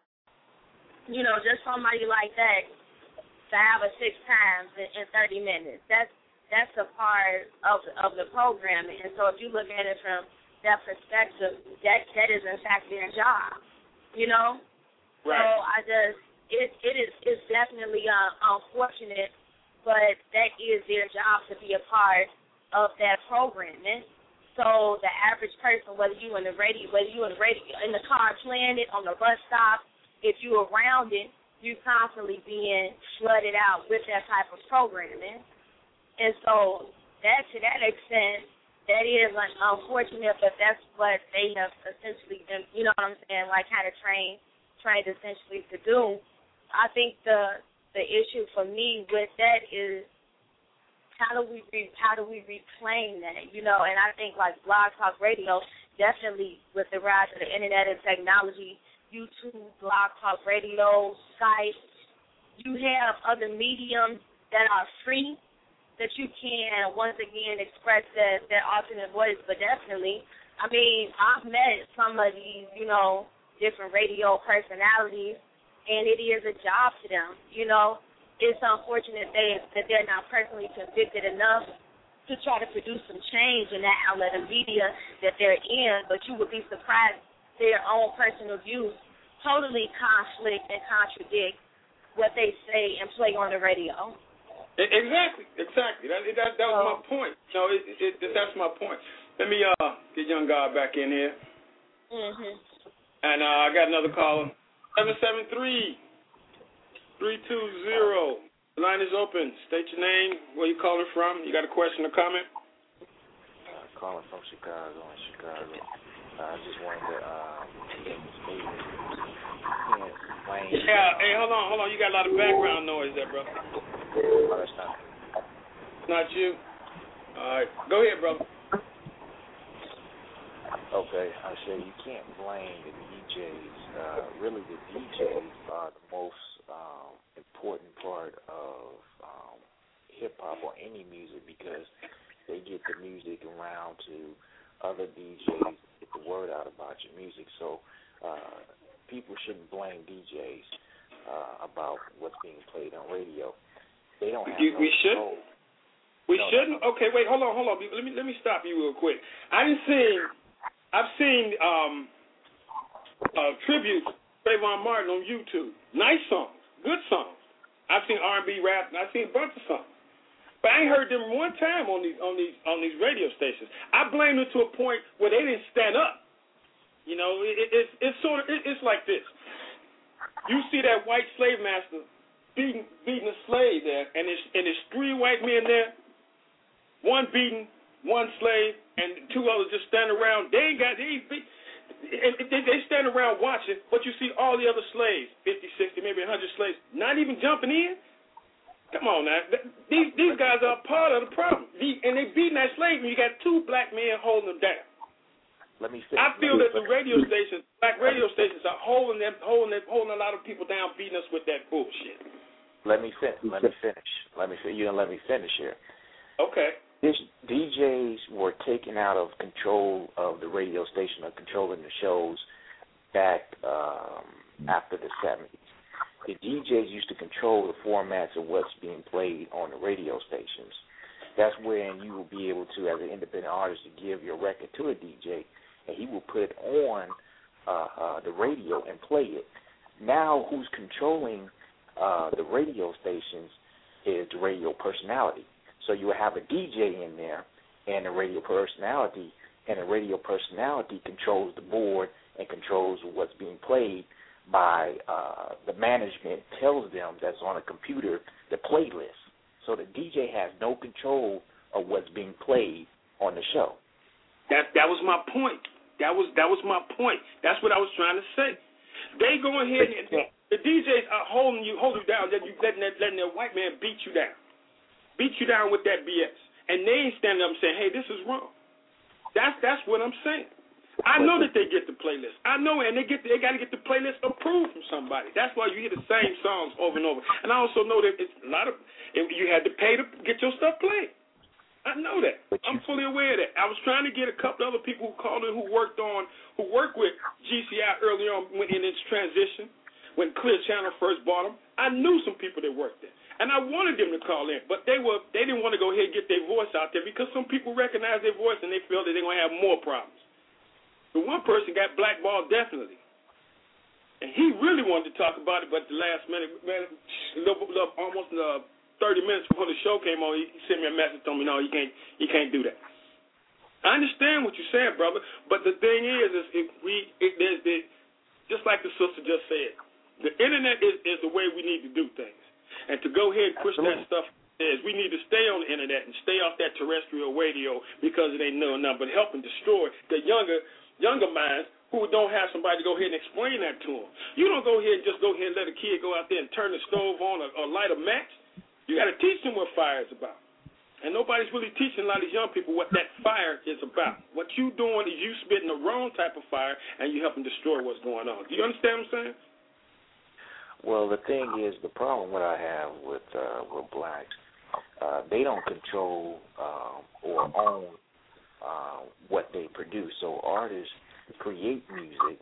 you know, just somebody like that five or six times in, in thirty minutes. That's that's a part of of the programming. And so if you look at it from that perspective, that that is in fact their job, you know. Right. So I just it it is it's definitely uh, unfortunate, but that is their job to be a part of that programming. So the average person, whether you in the radio, whether you in the radio, in the car playing it, on the bus stop, if you around it, you constantly being flooded out with that type of programming. And so that to that extent, that is like, unfortunate, but that's what they have essentially been, you know what I'm saying, like kind of trained trained essentially to do. I think the the issue for me with that is how do we re, how do we reclaim that, you know? And I think like Blog Talk Radio, definitely with the rise of the internet and technology, YouTube, Blog Talk Radio, Skype, you have other mediums that are free that you can once again express that that alternate voice. But definitely, I mean, I've met some of these, you know, different radio personalities, and it is a job to them, you know. It's unfortunate they, that they're not personally convicted enough to try to produce some change in that outlet of media that they're in, but you would be surprised their own personal views totally conflict and contradict what they say and play on the radio. Exactly, exactly. That that, that was oh. my point. No, it, it, it, that's my point. Let me uh, get Young God back in here. Mm-hmm. And uh, I got another caller, seven seven three three two zero. The line is open. State your name, where you calling from. You got a question or comment? Uh, calling from Chicago in Chicago. I uh, just wanted to uh, explain. Yeah, hey, hold on, hold on. You got a lot of background noise there, brother. Oh, that's not. Not you. All right, go ahead, brother. Okay, I said you can't blame the D Js. Uh, really, the D Js are the most um, important part of um, hip hop or any music because they get the music around to other D Js, get the word out about your music. So uh, people shouldn't blame D Js uh, about what's being played on radio. They don't have you, no we should. control. We no, shouldn't. No. Okay, wait, hold on, hold on. Let me let me stop you real quick. I didn't see. I've seen um, uh, tributes to Trayvon Martin on YouTube. Nice songs, good songs. I've seen R and B rap, and I've seen a bunch of songs. But I ain't heard them one time on these on these on these radio stations. I blame them to a point where they didn't stand up. You know, it, it, it's it's sort of it, it's like this. You see that white slave master beating beating a slave there, and there's and there's three white men there, one beating one slave, and two others just stand around. They ain't got they they, they stand around watching, but you see all the other slaves, fifty, sixty, maybe one hundred slaves, not even jumping in. Come on now, these these guys are part of the problem, and they beating that slave, and you got two black men holding them down. Let me finish. I feel that the radio stations, black radio stations, are holding them, holding them, holding a lot of people down, beating us with that bullshit. Let me finish. Let me finish. Let me. You don't let me finish here. Okay. This D Js were taken out of control of the radio station or controlling the shows back um, after the seventies. The D Js used to control the formats of what's being played on the radio stations. That's when you will be able to, as an independent artist, to give your record to a D J, and he will put it on uh, uh, the radio and play it. Now, who's controlling uh, the radio stations is the radio personality. So you will have a D J in there and a radio personality, and the radio personality controls the board and controls what's being played by uh, the management tells them that's on a computer the playlist. So the D J has no control of what's being played on the show. That that was my point. That was that was my point. That's what I was trying to say. They go ahead and the D Js are holding you, holding you down, letting you letting that letting that white man beat you down. Beat you down with that B S. And they ain't standing up and saying, hey, this is wrong. That's that's what I'm saying. I know that they get the playlist. I know, and they get the, they got to get the playlist approved from somebody. That's why you hear the same songs over and over. And I also know that it's a lot of you had to pay to get your stuff played. I know that. I'm fully aware of that. I was trying to get a couple other people who called in who worked on, who worked with G C I early on in its transition, when Clear Channel first bought them. I knew some people that worked there, and I wanted them to call in, but they were they didn't want to go ahead and get their voice out there because some people recognize their voice and they feel that they're going to have more problems. But one person got blackballed definitely, and he really wanted to talk about it, but the last minute, man, almost uh, thirty minutes before the show came on, he sent me a message, told me, no, you can't, you can't do that. I understand what you're saying, brother, but the thing is, is if we, it, there's, there, just like the sister just said, the internet is, is the way we need to do things. And to go ahead and push that stuff is we need to stay on the internet and stay off that terrestrial radio because it ain't no nothing but helping destroy the younger younger minds who don't have somebody to go ahead and explain that to them. You don't go ahead and just go ahead and let a kid go out there and turn the stove on or, or light a match. You got to teach them what fire is about. And nobody's really teaching a lot of these young people what that fire is about. What you doing is you spitting the wrong type of fire and you helping destroy what's going on. Do you understand what I'm saying? Well, the thing is, the problem what I have with uh, with blacks, uh, they don't control uh, or own uh, what they produce. So artists create music,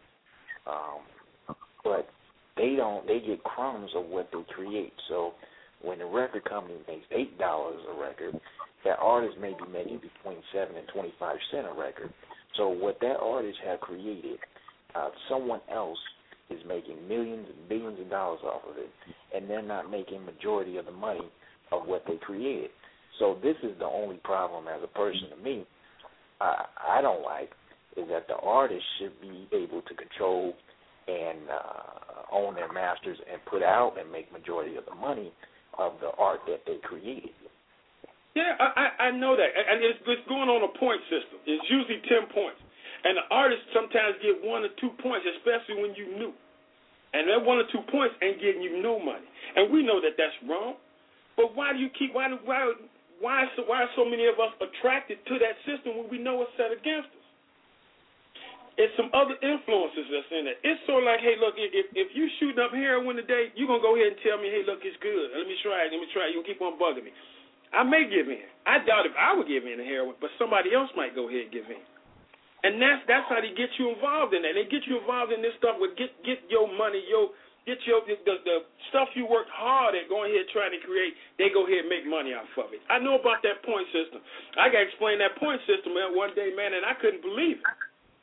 um, but they don't. They get crumbs of what they create. So when the record company makes eight dollars a record, that artist may be making between seven and twenty-five cent a record. So what that artist have created, uh, someone else is making millions and billions of dollars off of it, and they're not making majority of the money of what they created. So this is the only problem as a person to me I, I don't like is that the artist should be able to control and uh, own their masters and put out and make majority of the money of the art that they created. Yeah, I, I know that, and it's, it's going on a point system. It's usually ten points. And the artists sometimes get one or two points, especially when you new. And that one or two points ain't getting you no money. And we know that that's wrong. But why do you keep, why, why, why, so, why are so many of us attracted to that system when we know it's set against us? It's some other influences that's in it. It's sort of like, hey, look, if, if you shooting up heroin today, you're going to go ahead and tell me, hey, look, it's good. Let me try it. Let me try it. You'll keep on bugging me. I may give in. I doubt if I would give in to heroin, but somebody else might go ahead and give in. And that's that's how they get you involved in that. They get you involved in this stuff with get get your money, your get your the, the, the stuff you worked hard at going ahead trying to create. They go ahead and make money off of it. I know about that point system. I got to explain that point system man, one day, man, and I couldn't believe it.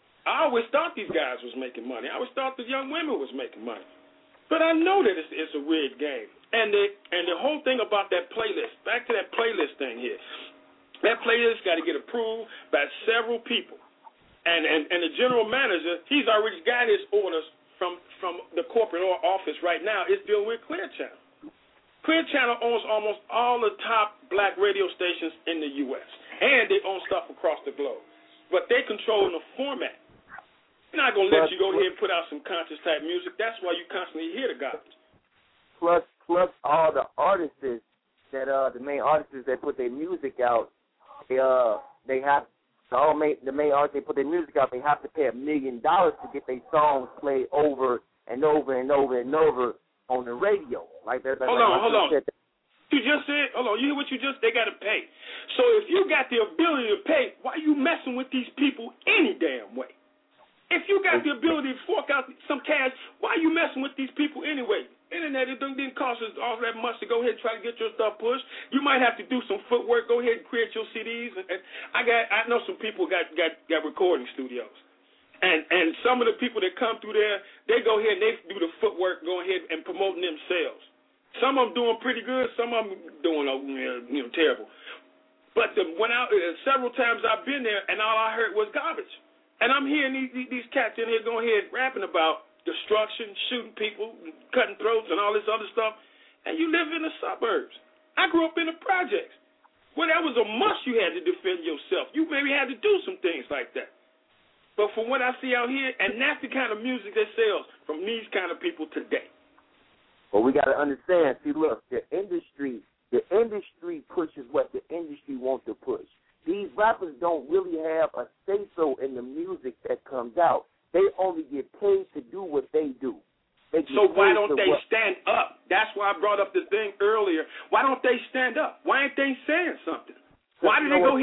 I always thought these guys was making money. I always thought the young women was making money. But I know that it's, it's a rigged game. And the and the whole thing about that playlist, back to that playlist thing here, that playlist got to get approved by several people. And, and and the general manager, he's already got his orders from, from the corporate office right now. It's dealing with Clear Channel. Clear Channel owns almost all the top black radio stations in the U S, and they own stuff across the globe. But they control the format. They're not going to let you go ahead and put out some conscious type music. That's why you constantly hear the garbage. Plus, plus all the artists that uh the main artists that put their music out, they uh they have. The, all main, the main artists, they put their music out, they have to pay a million dollars to get their songs played over and over and over and over on the radio. Like that. Hold like on, hold on. Said. You just said, hold on, you hear what you just, they got to pay. So if you got the ability to pay, why are you messing with these people any damn way? If you got the ability to fork out some cash, why are you messing with these people anyway? Internet, it didn't cost us all that much to go ahead and try to get your stuff pushed. You might have to do some footwork. Go ahead and create your C Ds. And, and I got, I know some people got, got, got recording studios, and and some of the people that come through there, they go ahead and they do the footwork, go ahead and promoting themselves. Some of them doing pretty good. Some of them doing you know terrible. But the, when I uh, several times I've been there, and all I heard was garbage. And I'm hearing these these cats in here going ahead rapping about destruction, shooting people, cutting throats, and all this other stuff, and you live in the suburbs. I grew up in the projects. Well, that was a must. You had to defend yourself. You maybe had to do some things like that. But from what I see out here, and that's the kind of music that sells from these kind of people today. Well, we got to understand. See, look, the industry, the industry pushes what the industry wants to push. These rappers don't really have a say-so in the music that comes out. They only get paid to do what they do. They so why don't they what? stand up? That's why I brought up the thing earlier. Why don't they stand up? Why ain't they saying something? Why do they go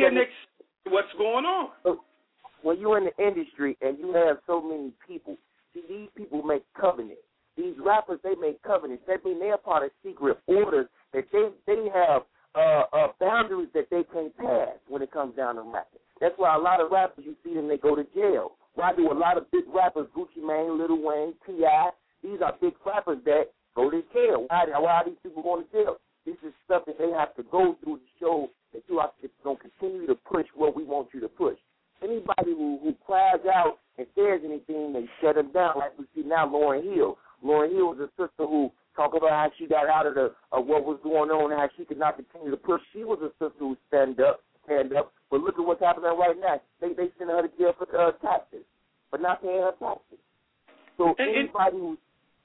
covenants. That means they are part of secret orders that they they have uh, uh, boundaries that they can't pass when it comes down to rapping. That's why a lot of rappers, you see them, they go to jail. Why do a lot of big rappers, Gucci Mane, Lil Wayne, T I, these are big rappers that go to jail. Why, why are these people going to jail? This is stuff that they have to go through to show that you are going to continue to push what we want you to push. Anybody who, who cries out and says anything, they shut them down. Like we see now, Lauryn Hill. Lauryn Hill was a sister who talked about how she got out of the of what was going on and how she could not continue to push. She was a sister who stand up, stand up. But look at what's happening right now. They they send her to jail for uh, taxes, but not paying her taxes. So and, anybody who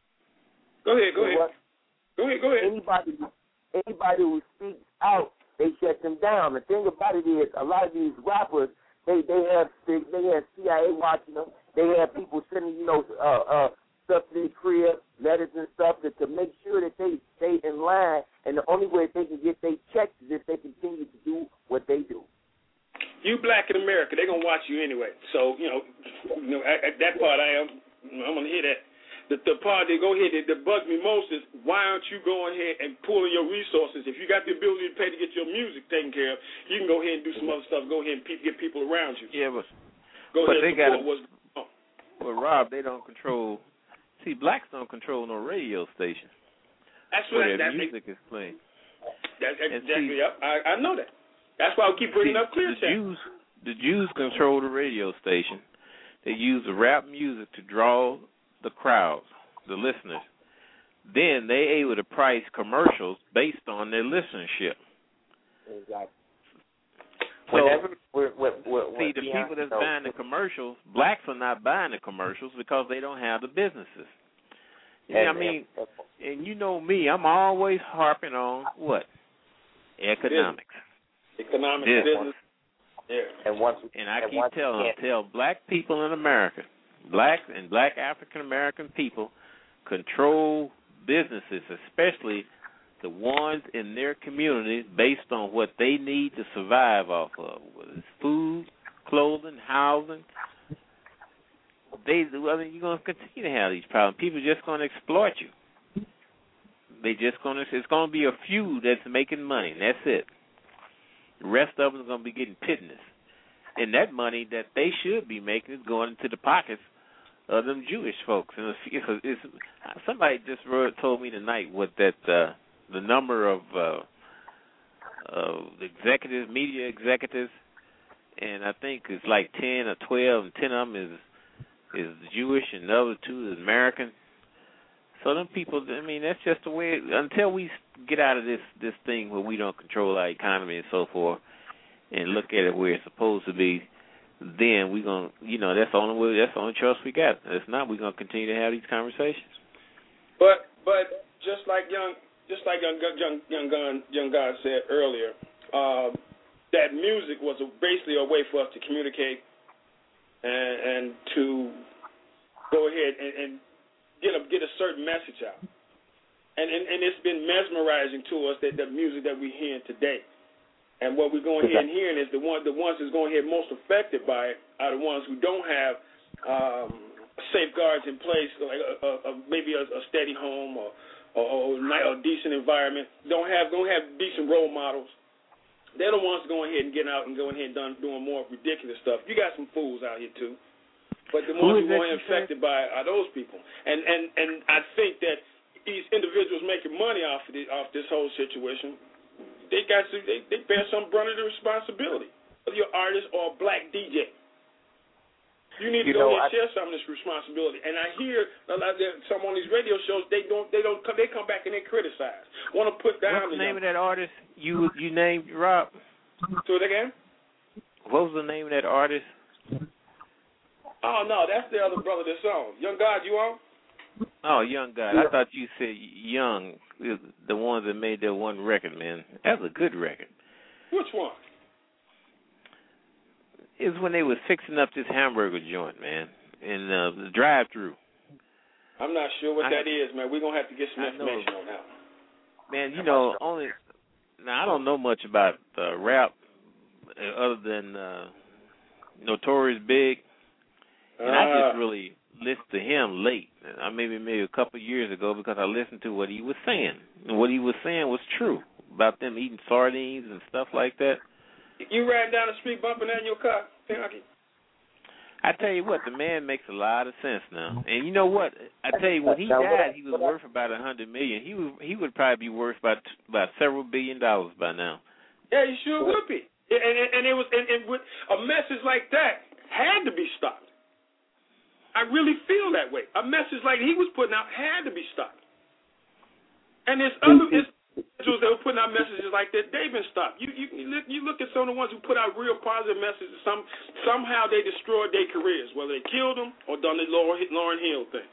go ahead, go ahead, what, go ahead, go ahead. Anybody anybody who speaks out, they shut them down. The thing about it is, a lot of these rappers, they they have they have C I A watching them. They have people sending you know uh, uh, stuff to their crib, letters and stuff to, to make sure that they stay in line. And the only way they can get their checks is if they continue to do what they do. You black in America, they're gonna watch you anyway. So you know, you know at, at that part, I am I'm gonna hear that. The, the part that go ahead that, that bugs me most is why aren't you going ahead and pulling your resources? If you got the ability to pay to get your music taken care of, you can go ahead and do some other stuff. Go ahead and pe- get people around you. Yeah, but go but ahead they and got what's going on. Well, Rob, they don't control. See, blacks don't control no radio station. That's where what their music is playing. That's exactly. See, yep, I, I know that. That's why I keep bringing see, up Clear the Jews, the Jews control the radio station. They use the rap music to draw the crowds, the listeners. Then they able to price commercials based on their listenership. Exactly. So, Whenever we're, we're, we're, see, the people that's buying the commercials, blacks are not buying the commercials because they don't have the businesses. And, I mean, and, and you know me, I'm always harping on what? Economics. Economics, business. business. Yeah. And once and I and keep telling them, tell black people in America, black and black African American people control businesses, especially the ones in their community, based on what they need to survive off of, whether it's food, clothing, housing. They, I mean, you're going to continue to have these problems. People are just going to exploit you. They just going to. It's going to be a few that's making money, and that's it. The rest of them are going to be getting pittance, and that money that they should be making is going into the pockets of them Jewish folks. And it's, it's, somebody just wrote, told me tonight what that uh, the number of uh, uh, executives, media executives, and I think it's like ten or twelve, and ten of them is is Jewish, and the other two is American. So them people, I mean, that's just the way. It, until we get out of this this thing where we don't control our economy and so forth, and look at it where it's supposed to be, then we're gonna, you know, that's the only way. That's the only choice we got. If not, we're gonna continue to have these conversations. But but just like young just like young young young God, young God said earlier, uh, that music was a, basically a way for us to communicate and, and to go ahead and, and get a get a certain message out. And, and and it's been mesmerizing to us that the music that we're hearing today. And what we're going ahead and hearing is the one the ones that's going ahead most affected by it are the ones who don't have um, safeguards in place, like a, a, a, maybe a, a steady home or, or, or a decent environment. Don't have don't have decent role models. They're the ones going ahead and getting out and going ahead and done, doing more ridiculous stuff. You got some fools out here too, but the ones who are more affected by it are those people. And and and I think that these individuals making money off of the, off this whole situation, they got to they, they bear some brunt of the responsibility. Whether you're an artist or a black D J, you need to you go know, ahead and share some of this responsibility. And I hear a lot of some on these radio shows they don't they don't come they come back and they criticize. Want to put down what's the, the name young. of that artist you you named, Rob? Do it again. What was the name of that artist? Oh no, that's the other brother that's on. Young God, you on? Oh, Young God. I thought you said Young, the ones that made that one record, man. That's a good record. Which one? It was when they was fixing up this hamburger joint, man, in uh, the drive-thru. I'm not sure what I, that is, man. We're going to have to get some I information know. on that. Man, you know, only now I don't know much about uh, rap other than uh, Notorious Big, and uh, I just really listened to him late. I maybe maybe a couple of years ago because I listened to what he was saying. And what he was saying was true about them eating sardines and stuff like that. You riding down the street bumping that in your car, Pinocchio? I tell you what, the man makes a lot of sense now. And you know what? I tell you, when he died, he was worth about a hundred million. He was he would probably be worth about about several billion dollars by now. Yeah, he sure would be. And, and, and it was and, and with a message like that had to be stopped. I really feel that way. A message like he was putting out had to be stopped. And there's other individuals that were putting out messages like that, they've been stopped. You you you look, you look at some of the ones who put out real positive messages. Some somehow they destroyed their careers, whether they killed them or done the Lauryn, Lauryn Hill thing.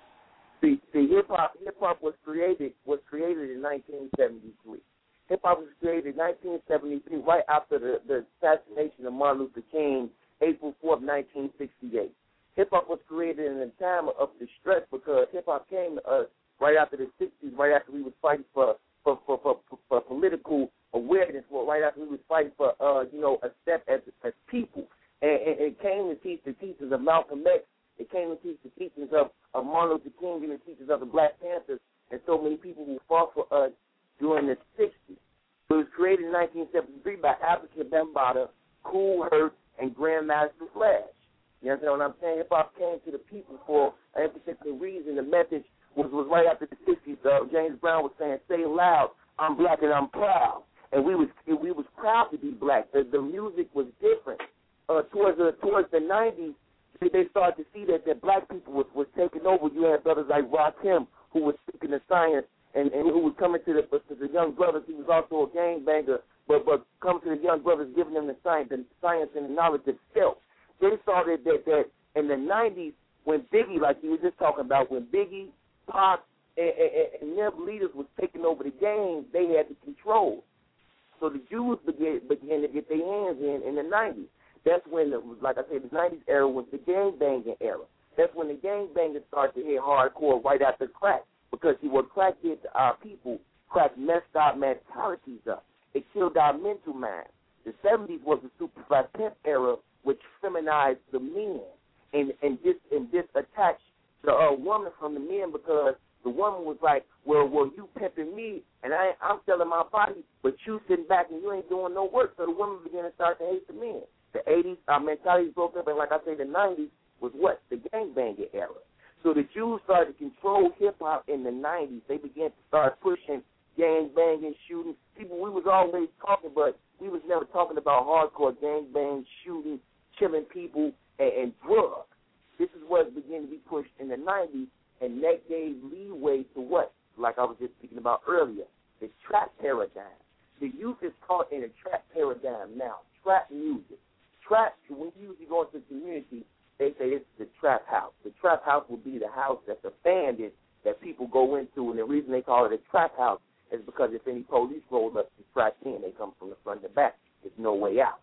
See, see, hip hop hip hop was created was created in nineteen seventy-three. Hip hop was created in nineteen seventy-three, right after the, the assassination of Martin Luther King, April fourth, nineteen sixty-eight. Hip hop was created in a time of distress because hip hop came to us right after the sixties, right after we was fighting for for for, for, for political awareness, well, right after we was fighting for uh, you know, a step as as people. And, and it came to teach the teachings of Malcolm X. It came to teach the teachings of, of Martin Luther King and the teachings of the Black Panthers and so many people who fought for us during the sixties. It was created in nineteen seventy-three by Afrika Bambaataa, Kool Herc, and Grandmaster Flash. You understand what I'm saying? Hip-hop came to the people for a particular reason. The message was, was right after the sixties. Uh, James Brown was saying, "Say loud, I'm black and I'm proud." And we was we was proud to be black. The, the music was different. Uh, towards the towards the nineties, they, they started to see that, that black people was, was taking over. You had brothers like Rakim who was speaking the science and, and who was coming to the to the young brothers. He was also a gangbanger, but but coming to the young brothers, giving them the science, the science and the knowledge of self. They started that that in the nineties when Biggie, like you were just talking about, when Biggie, Pac, and, and, and them leaders was taking over the game, they had the control. So the Jews began, began to get their hands in in the nineties. That's when, the, like I said, the nineties era was the gangbanging era. That's when the gangbangers started to hit hardcore right after crack. Because, see, what crack did to our people, crack messed our mentalities up. It killed our mental mind. The seventies was the super fly pimp era, which feminized the men and and dis and disattached the uh, woman from the men because the woman was like, well, well, you pimping me and I, I'm selling my body, but you sitting back and you ain't doing no work. So the woman began to start to hate the men. The eighties, our mentality broke up, and like I say, the nineties was what? The gangbanging era. So the Jews started to control hip-hop in the nineties. They began to start pushing gang-banging, shooting. People, we was always talking, but we was never talking about hardcore gang-bang, shooting, killing people, and, and drugs. This is what began to be pushed in the nineties, and that gave leeway to what? Like I was just speaking about earlier, the trap paradigm. The youth is caught in a trap paradigm now, trap music. Trap, when you usually go into the community, they say it's the trap house. The trap house will be the house that's abandoned that people go into, and the reason they call it a trap house is because if any police roll up to trap in, they come from the front and back. There's no way out.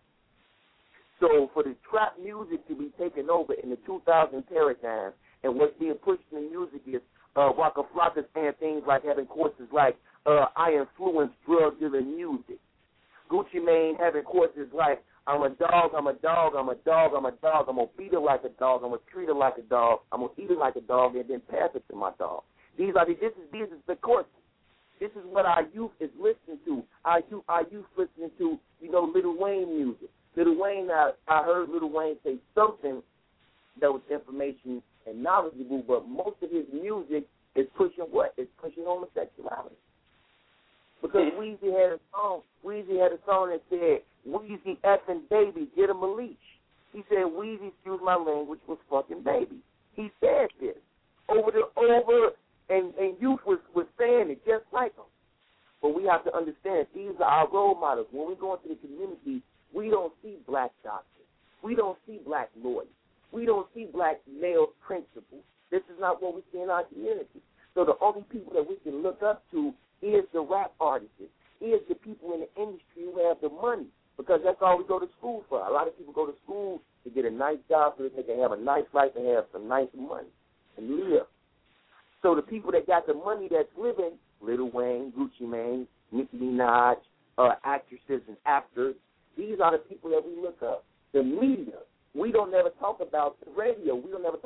So for the trap music to be taken over in the two thousand paradigm, and what's being pushed in the music is uh, Waka Flocka saying things like having courses like uh, I influence drug dealing music. Gucci Mane having courses like I'm a dog, I'm a dog, I'm a dog, I'm a dog, I'm going to feed her like a dog, I'm going to treat her like a dog, I'm going to eat her like a dog, and then pass it to my dog. These are the, this is, this is the courses. This is what our youth is listening to. Our youth, our youth listening to, you know, Lil Wayne music. Lil Wayne, I, I heard Lil Wayne say something that was information and knowledgeable, but most of his music is pushing what? It's pushing homosexuality. Because Weezy had a song, Weezy had a song that said, Weezy effing baby, get him a leash. He said, Weezy, excuse my language, was fucking baby. He said this over the over, and, and youth was, was saying it just like him. But we have to understand, these are our role models. When we go into the community, we don't see black doctors. We don't see black lawyers. We don't see black male principals. This is not what we see in our community. So the only people that we can look up to is the rap artists, is the people in the industry who have the money, because that's all we go to school for. A lot of people go to school to get a nice job so that they can have a nice life and have some nice money and live. So the people that got the money that's living, Lil Wayne, Gucci Mane, Nicki Minaj, uh, actresses and actors, these are the people that we look up. The media, we don't never talk about the radio. We don't never talk about how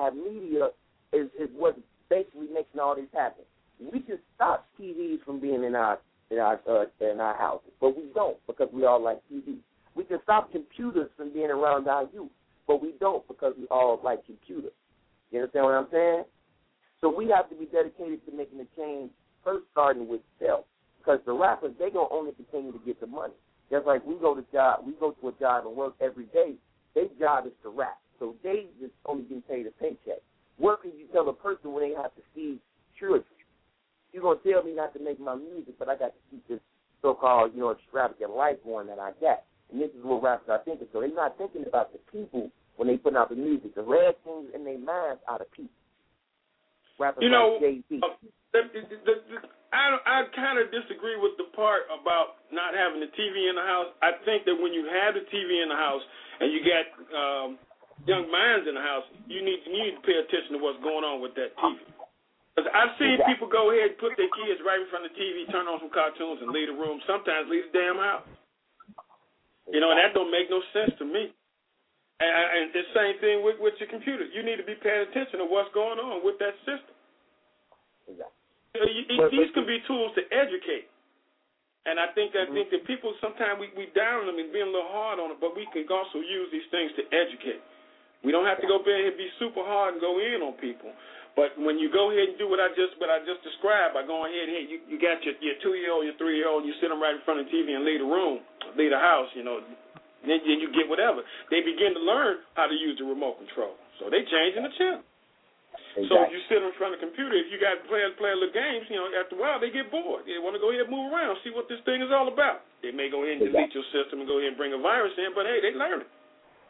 our media is, is what's basically making all this happen. We can stop T Vs from being in our in our uh, in our houses, but we don't because we all like T V. We can stop computers from being around our youth, but we don't because we all like computers. You understand what I'm saying? So we have to be dedicated to making a change, first starting with self, because the rappers, they going to only continue to get the money. Just like we go to job, we go to a job and work every day, their job is to rap. So they just only get paid a paycheck. What can you tell a person when they have to feed children? You're going to tell me not to make my music, but I got to keep this so-called, you know, extravagant life going that I got. And this is what rappers are thinking. So they're not thinking about the people when they put out the music. The last things in their minds are the people. Rappers you know, like Jay-Z. Uh, the, the, the, the, I, I kind of disagree with the part about not having the T V in the house. I think that when you have the T V in the house and you got um, young minds in the house, you need, you need to pay attention to what's going on with that T V. Because I've seen exactly. people go ahead and put their kids right in front of the T V, turn on some cartoons, and leave the room. Sometimes leave the damn house. You know, and that don't make no sense to me. And, and the same thing with, with your computer. You need to be paying attention to what's going on with that system. Exactly. You know, you, these can be tools to educate. And I think I mm-hmm. think that people sometimes we, we down them and being a little hard on it, but we can also use these things to educate. We don't have to go ahead and be super hard and go in on people. But when you go ahead and do what I just what I just described by going ahead, hey, you, you got your, your two-year-old, your three-year-old, you sit them right in front of the T V and leave the room, leave the house, you know, then you get whatever. They begin to learn how to use the remote control. So they changing the channel. Exactly. So if you sit in front of the computer, if you got players playing little games, you know, after a while they get bored. They want to go ahead and move around, see what this thing is all about. They may go ahead and delete your system and go ahead and bring a virus in, but hey, they learn it.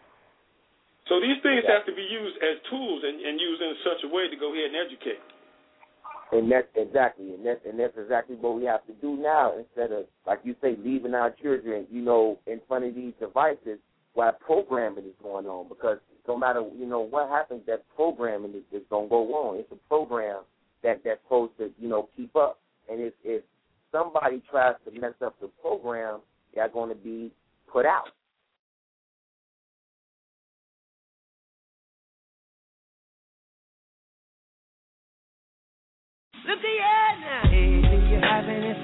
So these things exactly. have to be used as tools and, and used in such a way to go ahead and educate. And that's exactly, and that's and that's exactly what we have to do now. Instead of, like you say, leaving our children, you know, in front of these devices while programming is going on. Because no matter, you know, what happens, that programming is, is going to go on. It's a program that that's supposed to, you know, keep up. And if if somebody tries to mess up the program, they're going to be put out. Look at you now. Hey, if you're having